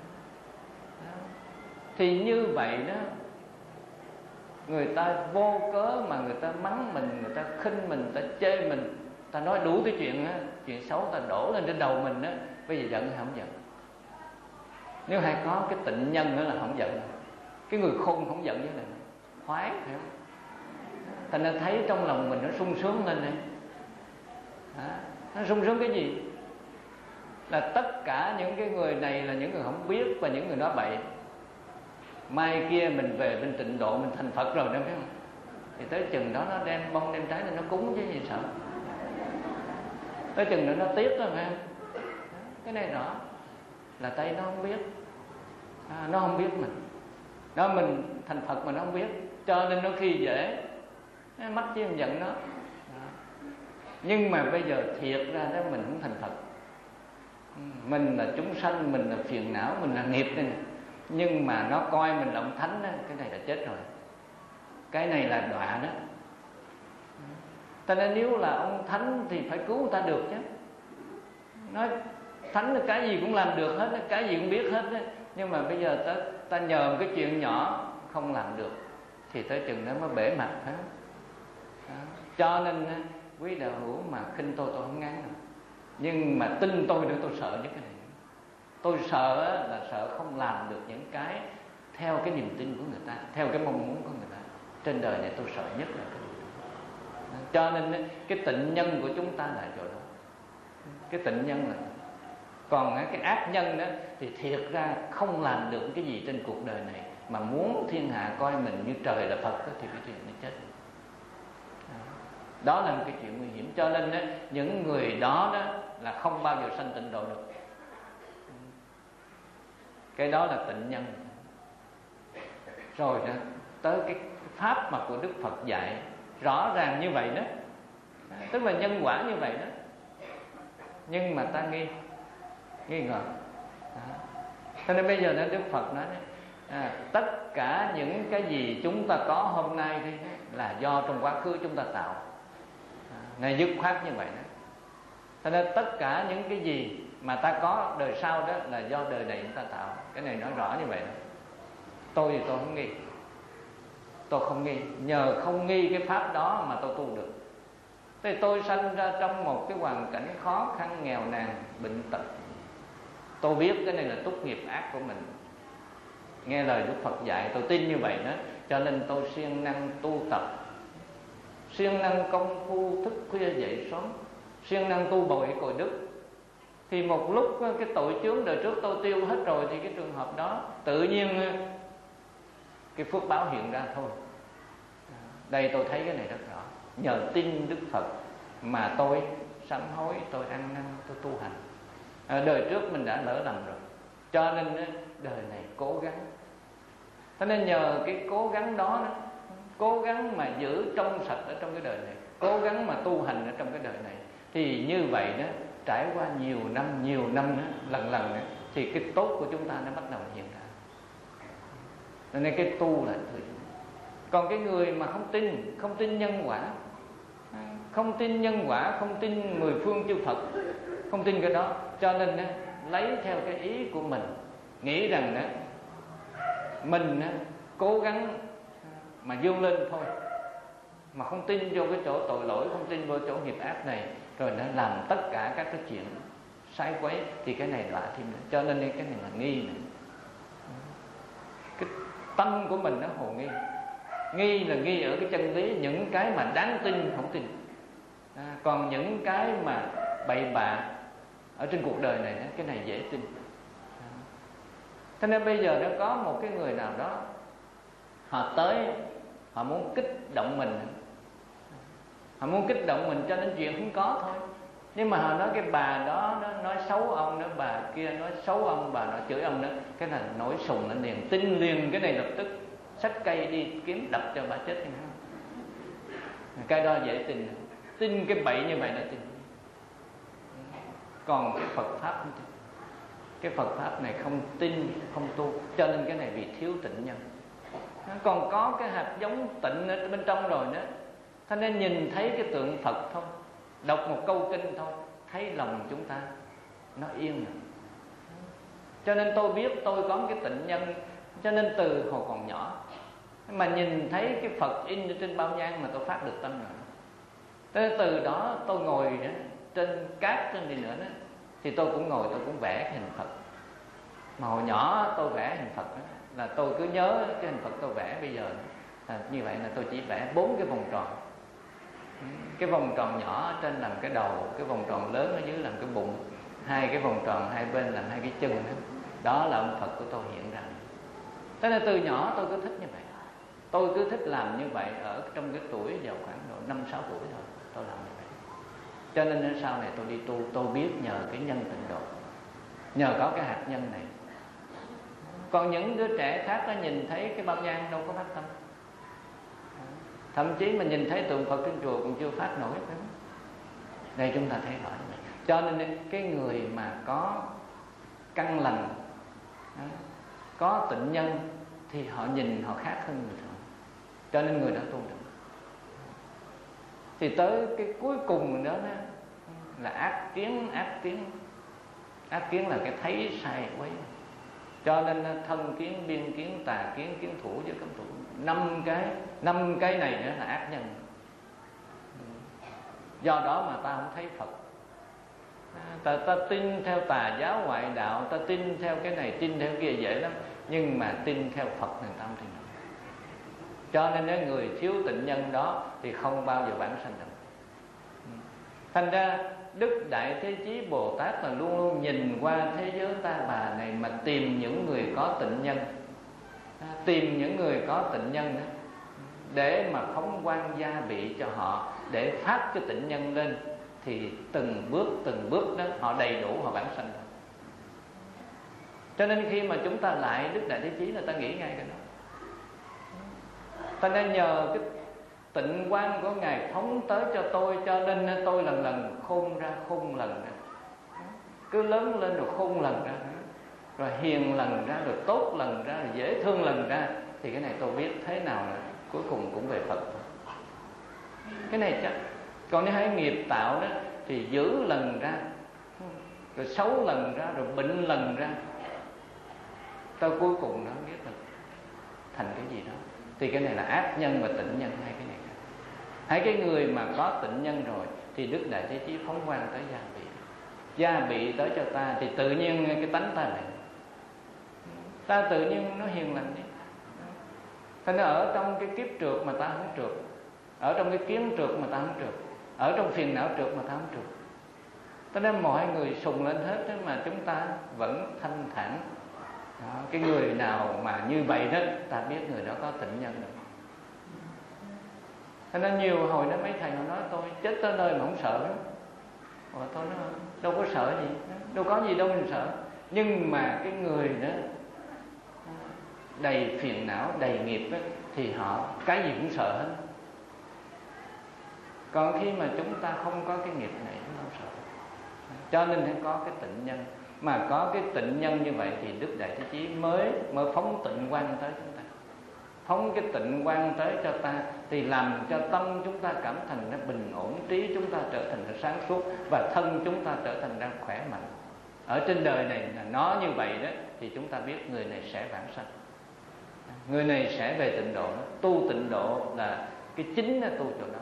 Thì như vậy đó, người ta vô cớ mà người ta mắng mình, người ta khinh mình, người ta chê mình, ta nói đủ cái chuyện á, chuyện xấu ta đổ lên trên đầu mình á, bây giờ giận hay không giận? Nếu hay có cái tịnh nhân nữa là không giận. Cái người khôn không giận với mình, khoái, phải không? Thành ra thấy trong lòng mình nó sung sướng lên đây. Nó sung sướng cái gì? Là tất cả những cái người này là những người không biết và những người nói bậy. Mai kia mình về bên tịnh độ, mình thành Phật rồi đó, phải không? Thì tới chừng đó nó đem bông đem trái lên nó cúng chứ gì sợ. Tới chừng nữa nó tiếc rồi, phải không? Cái này rõ là tay nó không biết, nó không biết mình. Đó, mình thành Phật mà nó không biết, cho nên nó khi dễ mắc chứ không giận nó. Nhưng mà bây giờ thiệt ra đó mình không thành Phật. Mình là chúng sanh, mình là phiền não, mình là nghiệp đây nè. Nhưng mà nó coi mình là ông thánh đó, cái này là chết rồi. Cái này là đọa đó. Cho nên nếu là ông thánh thì phải cứu người ta được chứ. Nói thánh là cái gì cũng làm được hết, cái gì cũng biết hết đó. Nhưng mà bây giờ ta nhờ một cái chuyện nhỏ không làm được thì tới chừng đó mới bể mặt hết. Cho nên quý đạo hữu mà khinh tôi không ngán đâu. Nhưng mà tin tôi nữa, tôi sợ nhất cái này. Tôi sợ là sợ không làm được những cái theo cái niềm tin của người ta, theo cái mong muốn của người ta. Trên đời này tôi sợ nhất là cái điều đó. Cho nên cái tịnh nhân của chúng ta là chỗ đó. Cái tịnh nhân là. Còn cái ác nhân đó thì thiệt ra không làm được cái gì trên cuộc đời này, mà muốn thiên hạ coi mình như trời là Phật đó, thì cái chuyện nó chết. Đó là một cái chuyện nguy hiểm. Cho nên đó, những người đó là không bao giờ sanh tịnh độ được. Cái đó là tịnh nhân. Rồi đó, tới cái pháp mà của Đức Phật dạy rõ ràng như vậy đó, tức là nhân quả như vậy đó. Nhưng mà ta nghi ngờ. Cho nên bây giờ đó, Đức Phật nói tất cả những cái gì chúng ta có hôm nay đi là do trong quá khứ chúng ta tạo. Này dứt khoát như vậy đó. Cho nên tất cả những cái gì mà ta có đời sau đó là do đời này chúng ta tạo. Cái này nói rõ như vậy đó. Tôi thì tôi không nghi. Tôi không nghi. Nhờ không nghi cái pháp đó mà tôi tu được. Thì tôi sanh ra trong một cái hoàn cảnh khó khăn, nghèo nàn, bệnh tật. Tôi biết cái này là túc nghiệp ác của mình. Nghe lời Đức Phật dạy, tôi tin như vậy đó. Cho nên tôi siêng năng tu tập, siêng năng công phu thức khuya dậy sớm, siêng năng tu bồi cội đức. Thì một lúc cái tội chướng đời trước tôi tiêu hết rồi, thì cái trường hợp đó tự nhiên cái phước báo hiện ra thôi. Đây tôi thấy cái này rất rõ. Nhờ tin Đức Phật mà tôi sám hối, tôi ăn năn, tôi tu hành. Đời trước mình đã lỡ lầm rồi, cho nên đời này cố gắng. Cho nên nhờ cái cố gắng đó, cố gắng mà giữ trong sạch ở trong cái đời này, cố gắng mà tu hành ở trong cái đời này, thì như vậy đó, trải qua nhiều năm đó, lần đó, thì cái tốt của chúng ta nó bắt đầu hiện ra. Cho nên cái tu là thứ. Còn cái người mà không tin nhân quả, không tin nhân quả, không tin mười phương chư Phật, không tin cái đó, cho nên lấy theo cái ý của mình, nghĩ rằng mình cố gắng mà vươn lên thôi, mà không tin vô cái chỗ tội lỗi, không tin vô chỗ nghiệp ác này, rồi nó làm tất cả các cái chuyện sai quấy, thì cái này đọa thêm nữa. Cho nên cái này là nghi này. Cái tâm của mình nó hồ nghi. Nghi là nghi ở cái chân lý, những cái mà đáng tin không tin. Còn những cái mà bậy bạ ở trên cuộc đời này, cái này dễ tin. Cho nên bây giờ nó có một cái người nào đó, họ tới, họ muốn kích động mình, họ muốn kích động mình cho nên chuyện không có thôi. Nhưng mà họ nói cái bà đó nó nói xấu ông nữa, bà kia nói xấu ông, bà nói chửi ông nữa, cái này nổi sùng lên liền, tin liền cái này lập tức xách cây đi kiếm đập cho bà chết. Cái đó dễ tin cái bậy như vậy là tin. Còn cái Phật pháp không tin. Cái Phật pháp này không tin, không tu, cho nên cái này vì thiếu tịnh nhân. Còn có cái hạt giống tịnh ở bên trong rồi đó, cho nên nhìn thấy cái tượng Phật thôi, đọc một câu kinh thôi, thấy lòng chúng ta nó yên rồi. Cho nên tôi biết tôi có cái tịnh nhân, cho nên từ hồi còn nhỏ mà nhìn thấy cái Phật in trên bao nhang mà tôi phát được tâm rồi. Từ đó tôi ngồi đó, trên cát trên đi nữa đó, thì tôi cũng ngồi tôi cũng vẽ cái hình Phật. Mà hồi nhỏ tôi vẽ hình Phật đó, là tôi cứ nhớ cái hình Phật tôi vẽ bây giờ như vậy là tôi chỉ vẽ 4 cái vòng tròn. Cái vòng tròn nhỏ ở trên làm cái đầu, cái vòng tròn lớn ở dưới làm cái bụng, 2 cái vòng tròn hai bên làm 2 cái chân đó. Đó là ông Phật của tôi hiện ra. Thế nên từ nhỏ tôi cứ thích như vậy. Tôi cứ thích làm như vậy ở trong cái tuổi vào khoảng độ 5-6 tuổi thôi, tôi làm như vậy. Cho nên sau này tôi đi tu, tôi biết nhờ cái nhân tịnh độ, nhờ có cái hạt nhân này. Còn những đứa trẻ khác nó nhìn thấy cái bao nhang đâu có phát tâm. Thậm chí mình nhìn thấy tượng Phật trên chùa cũng chưa phát nổi. Đây chúng ta thấy rõ như vậy. Cho nên cái người mà có căn lành, có tịnh nhân thì họ nhìn họ khác hơn người thường. Cho nên người đó tu được. Thì tới cái cuối cùng đó là ác kiến. Ác kiến là cái thấy sai quấy. Cho nên thân kiến, biên kiến, tà kiến, kiến thủ với cấm thủ, 5 cái này nữa là ác nhân. Do đó mà ta không thấy Phật. Ta tin theo tà giáo ngoại đạo, ta tin theo cái này, tin theo kia dễ lắm. Nhưng mà tin theo Phật người ta không tin được. Cho nên nếu người thiếu tịnh nhân đó thì không bao giờ vãng sanh được. Thành ra Đức Đại Thế Chí Bồ Tát là luôn luôn nhìn qua thế giới ta bà này mà tìm những người có tịnh nhân, tìm những người có tịnh nhân đó, để mà phóng quang gia bị cho họ, để phát cái tịnh nhân lên. Thì từng bước đó họ đầy đủ, họ vãng sanh rồi. Cho nên khi mà chúng ta lại Đức Đại Thế Chí là ta nghĩ ngay cái đó. Ta nên nhờ cái tịnh quang của Ngài phóng tới cho tôi, cho nên tôi lần lần khôn lần ra, cứ lớn lên rồi khôn lần ra, rồi hiền lần ra, rồi tốt lần ra, rồi dễ thương lần ra. Thì cái này tôi biết thế nào là cuối cùng cũng về Phật thôi. Cái này chắc. Còn nếu hãy nghiệp tạo đó thì dữ lần ra, rồi xấu lần ra, rồi bệnh lần ra, tới cuối cùng nó biết là thành cái gì đó. Thì cái này là ác nhân và tịnh nhân, hai cái này. Hai cái người mà có tịnh nhân rồi thì Đức Đại Thế Chí phóng quang tới gia bị tới cho ta, thì tự nhiên cái tánh ta lại, ta tự nhiên nó hiền lành đi. Thế nên ở trong cái kiếp trượt mà ta không trượt, ở trong cái kiến trượt mà ta không trượt, ở trong phiền não trượt mà ta không trượt. Cho nên mọi người sùng lên hết đó, mà chúng ta vẫn thanh thản. Đó, cái người nào mà như vậy đó, ta biết người đó có tịnh nhân được. Cho nên nhiều hồi đó mấy thầy họ nói tôi chết tới nơi mà không sợ đó. Tôi nói đâu có sợ gì, đâu có gì đâu mình sợ. Nhưng mà cái người đó đầy phiền não, đầy nghiệp đó, thì họ cái gì cũng sợ hết. Còn khi mà chúng ta không có cái nghiệp này, chúng ta không sợ. Cho nên phải có cái tịnh nhân. Mà có cái tịnh nhân như vậy thì Đức Đại Thế Chí mới phóng tịnh quang tới chúng ta. Phóng cái tịnh quang tới cho ta, thì làm cho tâm chúng ta cảm thành nó bình ổn, trí chúng ta trở thành nó sáng suốt, và thân chúng ta trở thành ra khỏe mạnh. Ở trên đời này là nó như vậy đó, thì chúng ta biết người này sẽ vãng sanh, người này sẽ về tịnh độ. Tu tịnh độ là cái chính là tu chỗ đó.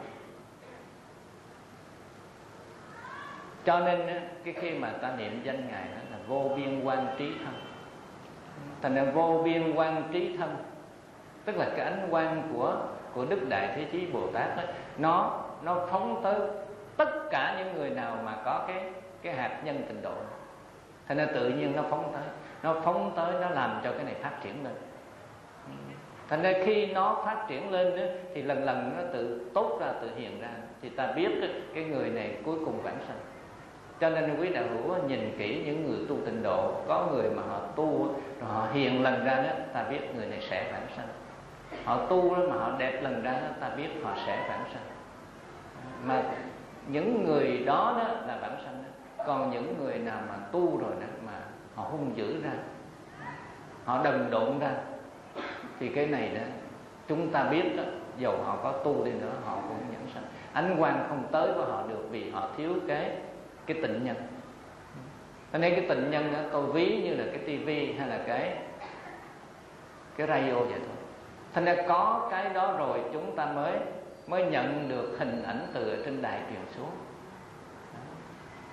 Cho nên cái khi mà ta niệm danh Ngài đó là vô biên quang trí thân. Thành ra vô biên quang trí thân, tức là cái ánh quang của Đức Đại Thế Chí Bồ Tát đó, nó phóng tới tất cả những người nào mà có cái hạt nhân tịnh độ. Thành ra tự nhiên nó phóng tới, nó làm cho cái này phát triển lên. Thành ra khi nó phát triển lên đó, thì lần lần nó tự tốt ra, tự hiện ra, thì ta biết cái người này cuối cùng vãng sanh. Cho nên quý đạo hữu nhìn kỹ những người tu tịnh độ, có người mà họ tu rồi họ hiền lần ra đó, ta biết người này sẽ vãng sanh. Họ tu đó mà họ đẹp lần ra đó, ta biết họ sẽ vãng sanh. Mà những người đó là vãng sanh đó. Còn những người nào mà tu rồi đó mà họ hung dữ ra, họ đần độn ra, thì cái này đó chúng ta biết đó, dầu họ có tu đi nữa họ cũng vãng sanh. Ánh quang không tới với họ được, vì họ thiếu cái tịnh nhân. Cho nên cái tịnh nhân đó, tôi ví như là cái tivi hay là cái radio vậy thôi. Thành ra có cái đó rồi chúng ta mới nhận được hình ảnh từ trên đài truyền xuống.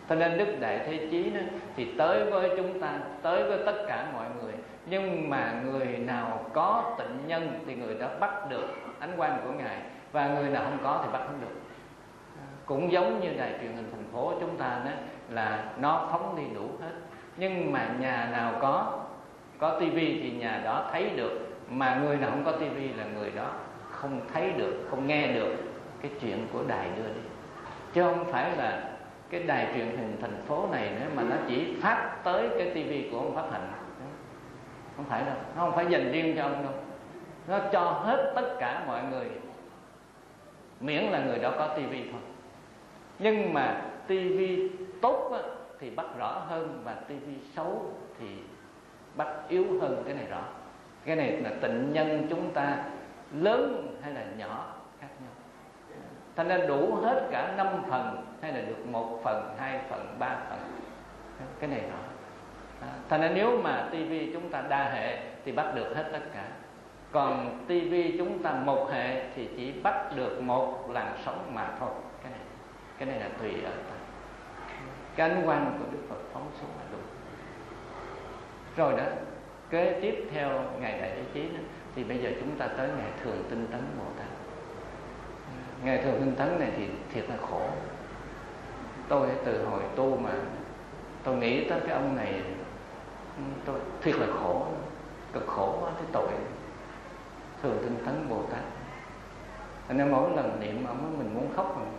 Cho nên Đức Đại Thế Chí đó, thì tới với chúng ta, tới với tất cả mọi người. Nhưng mà người nào có tịnh nhân thì người đó bắt được ánh quang của Ngài, và người nào không có thì bắt không được. Cũng giống như đài truyền hình thành phố chúng ta đó, là nó phóng đi đủ hết. Nhưng mà nhà nào có tivi thì nhà đó thấy được, mà người nào không có tivi là người đó không thấy được, không nghe được cái chuyện của đài đưa đi. Chứ không phải là cái đài truyền hình thành phố này nữa mà nó chỉ phát tới cái tivi của ông Pháp Hạnh. Không phải đâu, nó không phải dành riêng cho ông đâu, nó cho hết tất cả mọi người, miễn là người đó có tivi thôi. Nhưng mà tivi tốt á, thì bắt rõ hơn, và tivi xấu thì bắt yếu hơn. Cái này rõ. Cái này là tịnh nhân chúng ta lớn hay là nhỏ khác nhau. Thành ra đủ hết cả 5 phần hay là được 1 phần, 2 phần, 3 phần. Cái này rõ. Thành ra nếu mà tivi chúng ta đa hệ thì bắt được hết tất cả. Còn tivi chúng ta một hệ thì chỉ bắt được một làn sóng mà thôi. Cái này là tùy ở ta. Cái ánh quang của Đức Phật phóng xuống là đủ. Rồi đó, kế tiếp theo Ngài Đại Thế Chí đó, thì bây giờ chúng ta tới Ngài Thường Tinh Tấn Bồ Tát. Ngài Thường Tinh Tấn này thì thiệt là khổ. Tôi từ hồi tu mà tôi nghĩ tới cái ông này, tôi thiệt là khổ, cực khổ quá, cái tội Thường Tinh Tấn Bồ Tát. Nên mỗi lần niệm ông mình muốn khóc mà.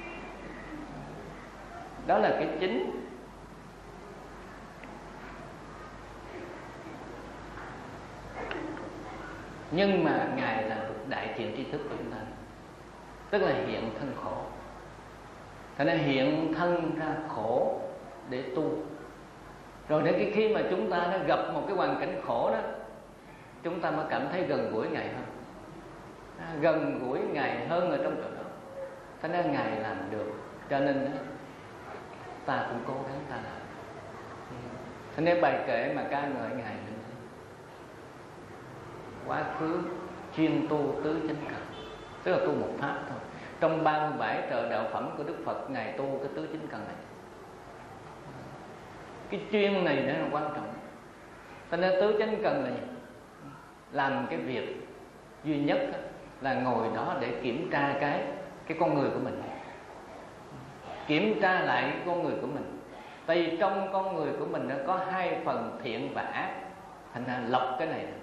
Đó là cái chính. Nhưng mà Ngài là bậc đại thiện tri thức của chúng ta, tức là hiện thân khổ. Thế nên hiện thân ra khổ để tu. Rồi đến khi mà chúng ta đã gặp một cái hoàn cảnh khổ đó, chúng ta mới cảm thấy gần gũi Ngài hơn, gần gũi Ngài hơn ở trong chỗ đó. Thế nên Ngài làm được, cho nên ta cũng cố gắng ta làm. Thế nên bài kệ mà ca ngợi Ngài nữa, quá khứ chuyên tu tứ chánh cần, tức là tu một pháp thôi. Trong 37 trợ đạo phẩm của Đức Phật, Ngài tu cái tứ chánh cần này. Cái chuyên này nó là quan trọng. Cho nên tứ chánh cần là gì? Làm cái việc duy nhất là ngồi đó để kiểm tra cái con người của mình, kiểm tra lại cái con người của mình. Tại vì trong con người của mình nó có 2 phần thiện và ác, thành ra lọc cái này.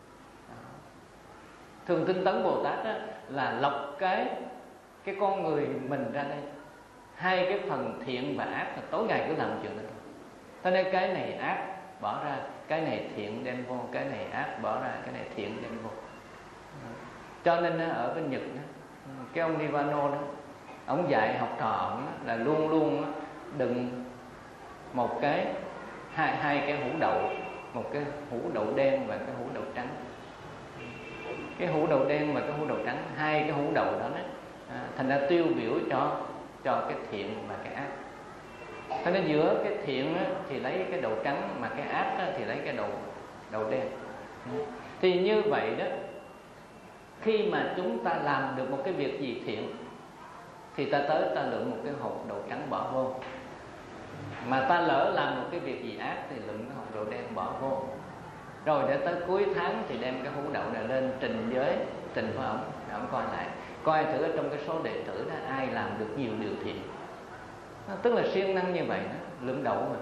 Thường Tinh Tấn Bồ Tát á, là lọc cái con người mình ra đây. 2 cái phần thiện và ác là tối ngày cứ làm chuyện đó. Cho nên cái này ác bỏ ra, cái này thiện đem vô, cái này ác bỏ ra, cái này thiện đem vô. Cho nên ở bên Nhật đó, cái ông Nirvana đó, ông dạy học trò ông là luôn luôn đừng một cái hai cái hũ đậu, một cái hũ đậu đen và cái hũ đậu trắng. Cái hũ đậu đen và cái hũ đậu trắng, 2 cái hũ đậu đó thành ra tiêu biểu cho cái thiện và cái ác. Thế nên giữa cái thiện thì lấy cái đậu trắng, mà cái ác thì lấy cái đậu đen. Thì như vậy đó, khi mà chúng ta làm được một cái việc gì thiện thì ta tới ta lượm một cái hột đậu trắng bỏ vô. Mà ta lỡ làm một cái việc gì ác thì lượm cái hột đậu đen bỏ vô. Rồi để tới cuối tháng thì đem cái hũ đậu này lên trình với ông coi lại, coi thử ở trong cái số đệ tử đó ai làm được nhiều điều thiện. Tức là siêng năng như vậy đó, lượm đậu mà.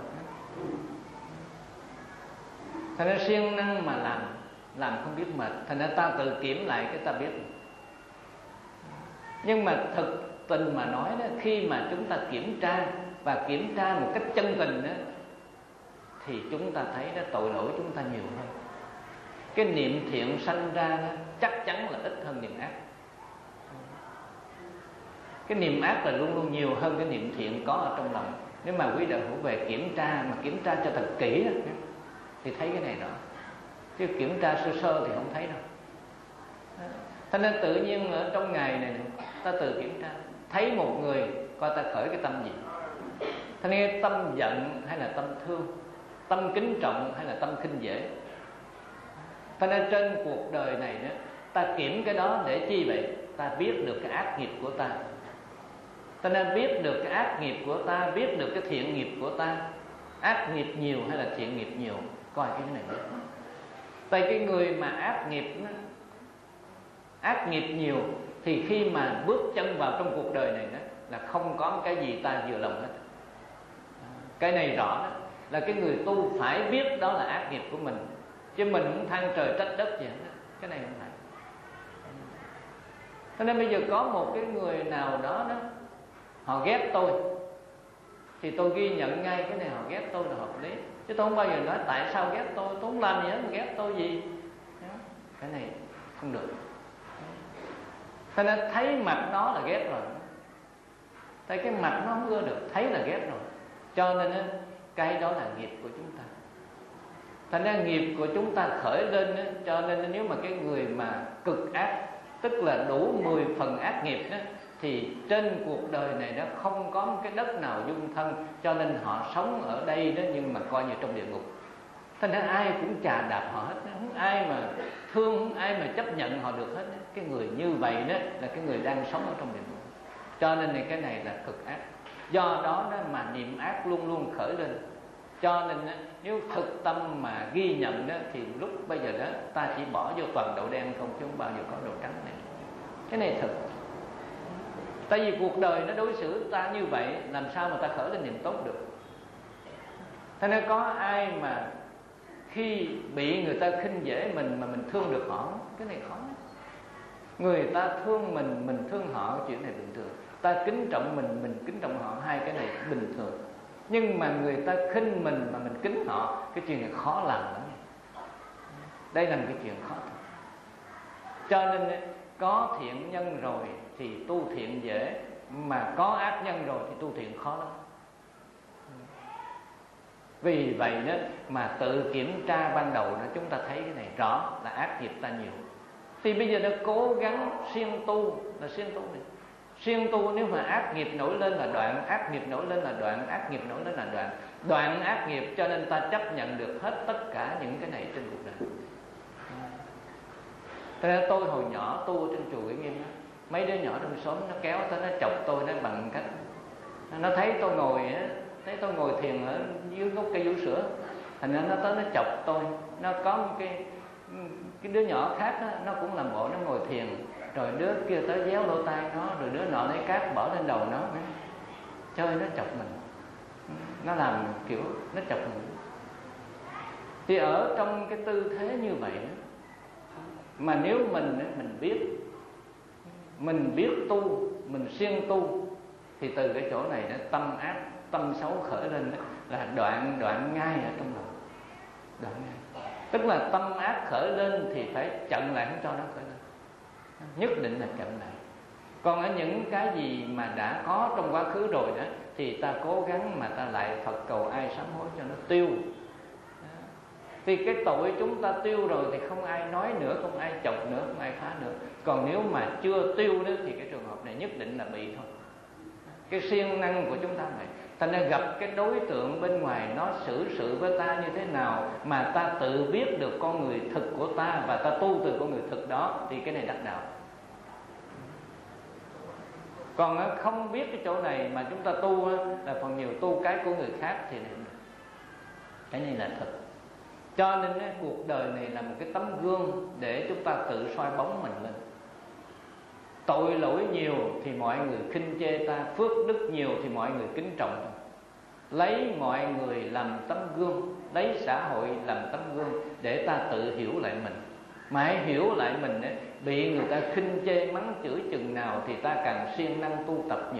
Thành ra siêng năng mà làm không biết mệt. Thành ra ta tự kiểm lại cái ta biết. Nhưng mà thực tình mà nói đó, khi mà chúng ta kiểm tra và kiểm tra một cách chân tình đó, thì chúng ta thấy đó, tội lỗi chúng ta nhiều hơn. Cái niệm thiện sanh ra đó, chắc chắn là ít hơn niệm ác. Cái niệm ác là luôn luôn nhiều hơn cái niệm thiện có ở trong lòng. Nếu mà quý đạo hữu về kiểm tra, mà kiểm tra cho thật kỹ đó, thì thấy cái này đó. Chứ kiểm tra sơ sơ thì không thấy đâu. Thế nên tự nhiên ở trong ngày này ta tự kiểm tra, thấy một người coi ta khởi cái tâm gì. Thế nên tâm giận hay là tâm thương, tâm kính trọng hay là tâm khinh dễ. Thế nên trên cuộc đời này đó, ta kiểm cái đó để chi vậy? Ta biết được cái ác nghiệp của ta. Ta nên biết được cái ác nghiệp của ta, biết được cái thiện nghiệp của ta, ác nghiệp nhiều hay là thiện nghiệp nhiều, coi cái này biết. Tại cái người mà ác nghiệp nhiều thì khi mà bước chân vào trong cuộc đời này đó, là không có cái gì ta vừa lòng hết. Cái này rõ đó, là cái người tu phải biết đó là ác nghiệp của mình, chứ mình không than trời trách đất gì hết. Cái này không phải. Cho nên bây giờ có một cái người nào đó đó, họ ghét tôi, thì tôi ghi nhận ngay cái này họ ghét tôi là hợp lý, chứ tôi không bao giờ nói tại sao ghét tôi không làm gì hết mà ghét tôi gì. Cái này không được. Cho nên thấy mặt nó là ghét rồi, thấy cái mặt nó không ưa được, thấy là ghét rồi. Cho nên cái đó là nghiệp của chúng ta. Thành ra nghiệp của chúng ta khởi lên, cho nên nếu mà cái người mà cực ác, tức là đủ 10 phần ác nghiệp đó, thì trên cuộc đời này nó không có một cái đất nào dung thân, cho nên họ sống ở đây đó, nhưng mà coi như trong địa ngục. Thành ra ai cũng chà đạp họ hết, không ai mà thương, không ai mà chấp nhận họ được hết. Cái người như vậy đó là cái người đang sống ở trong địa ngục. Cho nên cái này là cực ác. Do đó mà niệm ác luôn luôn khởi lên. Cho nên nếu thực tâm mà ghi nhận đó, thì lúc bây giờ đó ta chỉ bỏ vô toàn đậu đen không, chứ không bao giờ có đậu trắng này. Cái này thực. Tại vì cuộc đời nó đối xử ta như vậy, làm sao mà ta khởi lên niềm tốt được. Thế nên có ai mà khi bị người ta khinh dễ mình mà mình thương được họ, cái này khó. Người ta thương mình thương họ, chuyện này bình thường. Ta kính trọng mình kính trọng họ, hai cái này bình thường. Nhưng mà người ta khinh mình mà mình kính họ, cái chuyện này khó làm lắm. Đây là một cái chuyện khó thật. Cho nên có thiện nhân rồi thì tu thiện dễ, mà có ác nhân rồi thì tu thiện khó lắm. Vì vậy đó mà tự kiểm tra ban đầu đó, chúng ta thấy cái này rõ là ác nghiệp ta nhiều. Thì bây giờ nó cố gắng siêng tu là siêng tu này. Siêng tu nếu mà ác nghiệp nổi lên là đoạn, ác nghiệp nổi lên là đoạn, ác nghiệp nổi lên là đoạn. Đoạn ác nghiệp cho nên ta chấp nhận được hết tất cả những cái này trên cuộc đời. Thế nên tôi hồi nhỏ tu trên chùa Uy Nghiêm đó, mấy đứa nhỏ trong xóm nó kéo tới nó chọc tôi, nó bằng cách nó thấy tôi ngồi á, thấy tôi ngồi thiền ở dưới gốc cây vú sữa, thành ra nó tới nó chọc tôi. Nó có một cái đứa nhỏ khác đó, nó cũng làm bộ nó ngồi thiền, rồi đứa kia tới déo lỗ tai nó, rồi đứa nọ lấy cát bỏ lên đầu nó, chơi nó chọc mình, nó làm kiểu nó chọc mình. Thì ở trong cái tư thế như vậy đó, mà nếu mình biết tu, mình siêng tu, thì từ cái chỗ này đó, tâm ác tâm xấu khởi lên đó, là đoạn ngay ở trong lòng, đoạn ngay. Tức là tâm ác khởi lên thì phải chặn lại, không cho nó khởi lên, nhất định là chặn lại. Còn ở những cái gì mà đã có trong quá khứ rồi đó, thì ta cố gắng mà ta lại Phật cầu ai sám hối cho nó tiêu. Thì cái tội chúng ta tiêu rồi thì không ai nói nữa, không ai chọc nữa, không ai phá nữa. Còn nếu mà chưa tiêu nữa thì cái trường hợp này nhất định là bị thôi. Cái siêng năng của chúng ta này, thành ra gặp cái đối tượng bên ngoài nó xử sự với ta như thế nào mà ta tự biết được con người thực của ta và ta tu từ con người thực đó, thì cái này đắc đạo. Còn không biết cái chỗ này mà chúng ta tu là phần nhiều tu cái của người khác thì này, cái này là thực. Cho nên cuộc đời này là một cái tấm gương để chúng ta tự soi bóng mình lên. Tội lỗi nhiều thì mọi người khinh chê ta, phước đức nhiều thì mọi người kính trọng ta. Lấy mọi người làm tấm gương, lấy xã hội làm tấm gương để ta tự hiểu lại mình. Mà hãy hiểu lại mình ấy, bị người ta khinh chê mắng chửi chừng nào thì ta càng siêng năng tu tập nhiều.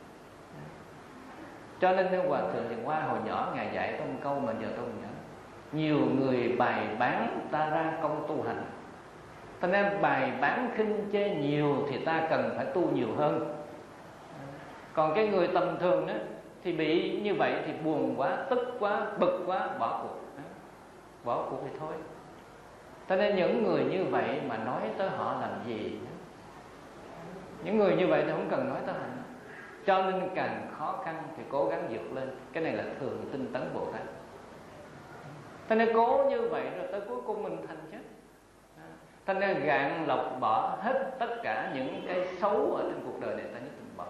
Cho nên Hòa Thượng Trần Hoa hồi nhỏ Ngài dạy có một câu mà giờ tôi nhớ: nhiều người bài bán ta ra công tu hành. Cho nên bài bán khinh chê nhiều thì ta cần phải tu nhiều hơn. Còn cái người tầm thường đó thì bị như vậy thì buồn quá, tức quá, bực quá, bỏ cuộc. Bỏ cuộc thì thôi. Cho nên những người như vậy mà nói tới họ làm gì? Những người như vậy thì không cần nói tới họ. Cho nên càng khó khăn thì cố gắng vượt lên. Cái này là thường tinh tấn Bồ Tát. Cho nên cố như vậy rồi tới cuối cùng mình thành chết. Cho nên gạn lọc bỏ hết tất cả những cái xấu ở trên cuộc đời này, ta nhất định bỏ.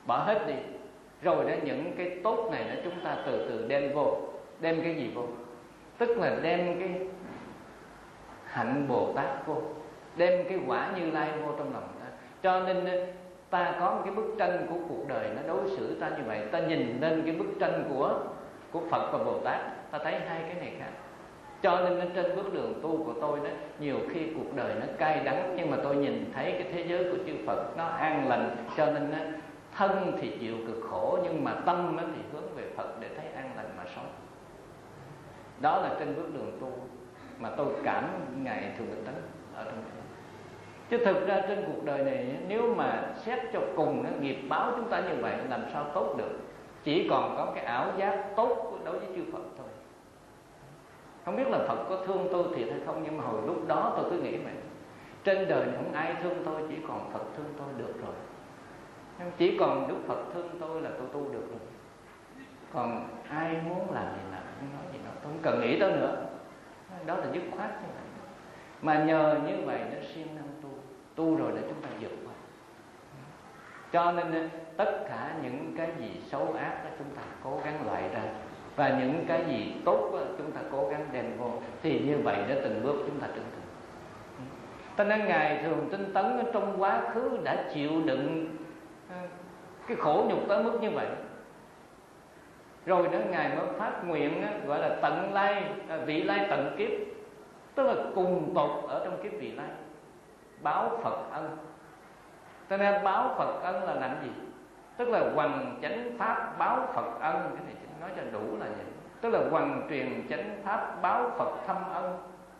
bỏ hết đi, rồi đó những cái tốt này đó chúng ta từ từ đem vô. Đem cái gì vô? Tức là đem cái hạnh Bồ Tát vô, đem cái quả Như Lai vô trong lòng ta. Cho nên ta có một cái bức tranh của cuộc đời nó đối xử ta như vậy. Ta nhìn lên cái bức tranh của Phật và Bồ Tát, ta thấy hai cái này khác. Cho nên trên bước đường tu của tôi đó, nhiều khi cuộc đời nó cay đắng, nhưng mà tôi nhìn thấy cái thế giới của chư Phật nó an lành. Cho nên thân thì chịu cực khổ, nhưng mà tâm thì hướng về Phật để thấy an lành mà sống. Đó là trên bước đường tu mà tôi cảm Ngài Thượng Tịch Tấn ở trong đó. Chứ thực ra trên cuộc đời này, nếu mà xét cho cùng nghiệp báo chúng ta như vậy làm sao tốt được. Chỉ còn có cái ảo giác tốt đối với chư Phật thôi. Không biết là Phật có thương tôi thiệt hay không, nhưng mà hồi lúc đó tôi cứ nghĩ vậy. Trên đời này không ai thương tôi, chỉ còn Phật thương tôi được rồi. Chỉ còn Đức Phật thương tôi là tôi tu được rồi. Còn ai muốn làm gì làm, không nói gì đâu, tôi không cần nghĩ tới nữa. Đó là dứt khoát như vậy. Mà nhờ như vậy nó siêng năng tu rồi để chúng ta vượt qua. Cho nên tất cả những cái gì xấu ác đó chúng ta cố gắng loại ra, và những cái gì tốt đó, chúng ta cố gắng đem vô. Thì như vậy đó từng bước chúng ta trưởng thành. Cho nên Ngài Thường Tinh Tấn trong quá khứ đã chịu đựng cái khổ nhục tới mức như vậy. Rồi đó Ngài mới phát nguyện gọi là tận lai, vị lai tận kiếp. Tức là cùng tột ở trong kiếp vị lai, báo Phật ân. Cho nên báo Phật ân là làm gì? Tức là hoằng chánh pháp báo Phật ân. Cái này nói cho đủ là vậy. Tức là hoằng truyền chánh pháp báo Phật thâm ân.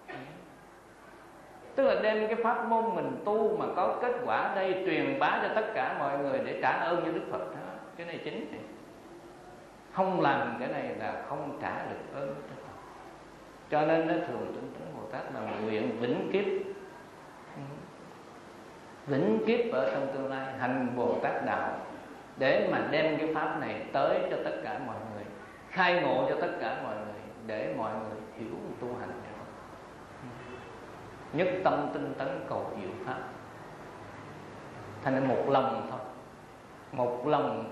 Tức là đem cái pháp môn mình tu mà có kết quả đây, truyền bá cho tất cả mọi người để trả ơn cho Đức Phật đó. Cái này chính này. Không làm cái này là không trả được ơn cho Phật. Cho nên nó Thường Tinh Tấn Bồ Tát là nguyện vĩnh kiếp, vĩnh kiếp ở trong tương lai hành Bồ Tát đạo, để mà đem cái pháp này tới cho tất cả mọi người, khai ngộ cho tất cả mọi người, để mọi người hiểu tu hành. Nhất tâm tinh tấn cầu diệu pháp. Thành ra một lòng thôi, một lòng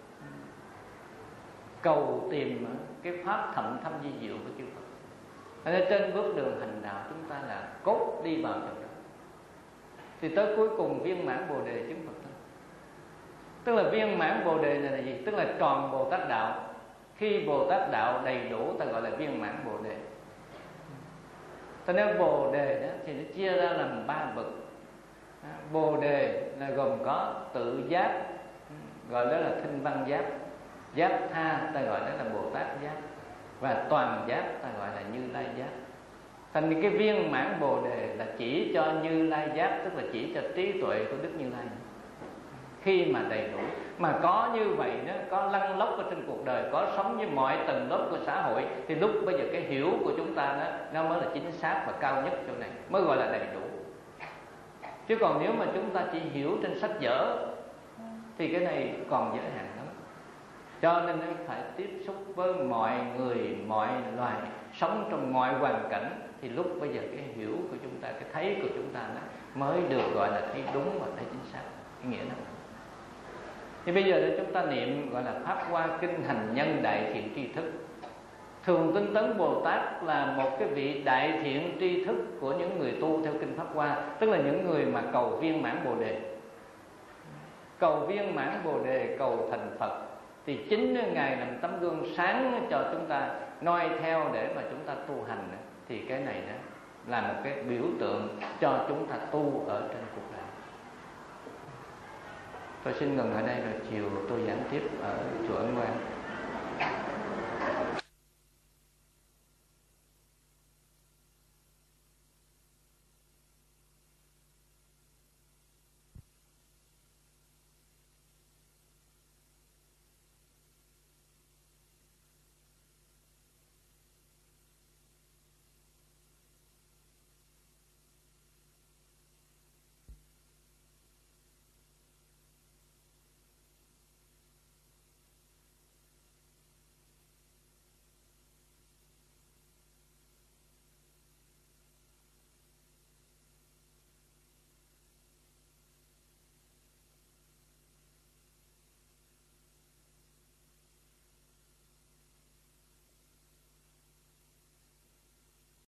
cầu tìm cái pháp thậm thâm di diệu của chư Phật. Thành ra trên bước đường hành đạo chúng ta là cốt đi vào trong đó, thì tới cuối cùng viên mãn Bồ Đề chứng Phật thôi. Tức là viên mãn Bồ Đề này là gì? Tức là tròn Bồ Tát đạo. Khi Bồ Tát đạo đầy đủ ta gọi là viên mãn Bồ Đề. Cho nên Bồ Đề đó thì nó chia ra làm 3 bậc. Bồ Đề là gồm có tự giác, gọi đó là Thinh Văn Giác. Giác tha ta gọi đó là Bồ Tát Giác. Và toàn giác ta gọi là Như Lai Giác. Thành cái viên mãn Bồ Đề là chỉ cho Như Lai Giác, tức là chỉ cho trí tuệ của Đức Như Lai. Khi mà đầy đủ, mà có như vậy đó, có lăn lóc ở trên cuộc đời, có sống với mọi tầng lớp của xã hội, thì lúc bây giờ cái hiểu của chúng ta đó, nó mới là chính xác và cao nhất chỗ này, mới gọi là đầy đủ. Chứ còn nếu mà chúng ta chỉ hiểu trên sách vở thì cái này còn giới hạn lắm. Cho nên phải tiếp xúc với mọi người, mọi loài, sống trong mọi hoàn cảnh, thì lúc bây giờ cái hiểu của chúng ta, cái thấy của chúng ta đó, mới được gọi là thấy đúng và thấy chính xác cái nghĩa đó. Thì bây giờ chúng ta niệm gọi là Pháp Hoa Kinh Hành Nhân Đại Thiện Tri Thức. Thường Tinh Tấn Bồ Tát là một cái vị đại thiện tri thức của những người tu theo Kinh Pháp Hoa, tức là những người mà cầu viên mãn Bồ Đề. Cầu viên mãn Bồ Đề, cầu thành Phật, thì chính Ngài làm tấm gương sáng cho chúng ta noi theo để mà chúng ta tu hành. Thì cái này đó là một cái biểu tượng cho chúng ta tu ở trên cuộc đời. Tôi xin ngừng ở đây, rồi chiều tôi giảng tiếp ở chùa Ấn Quang.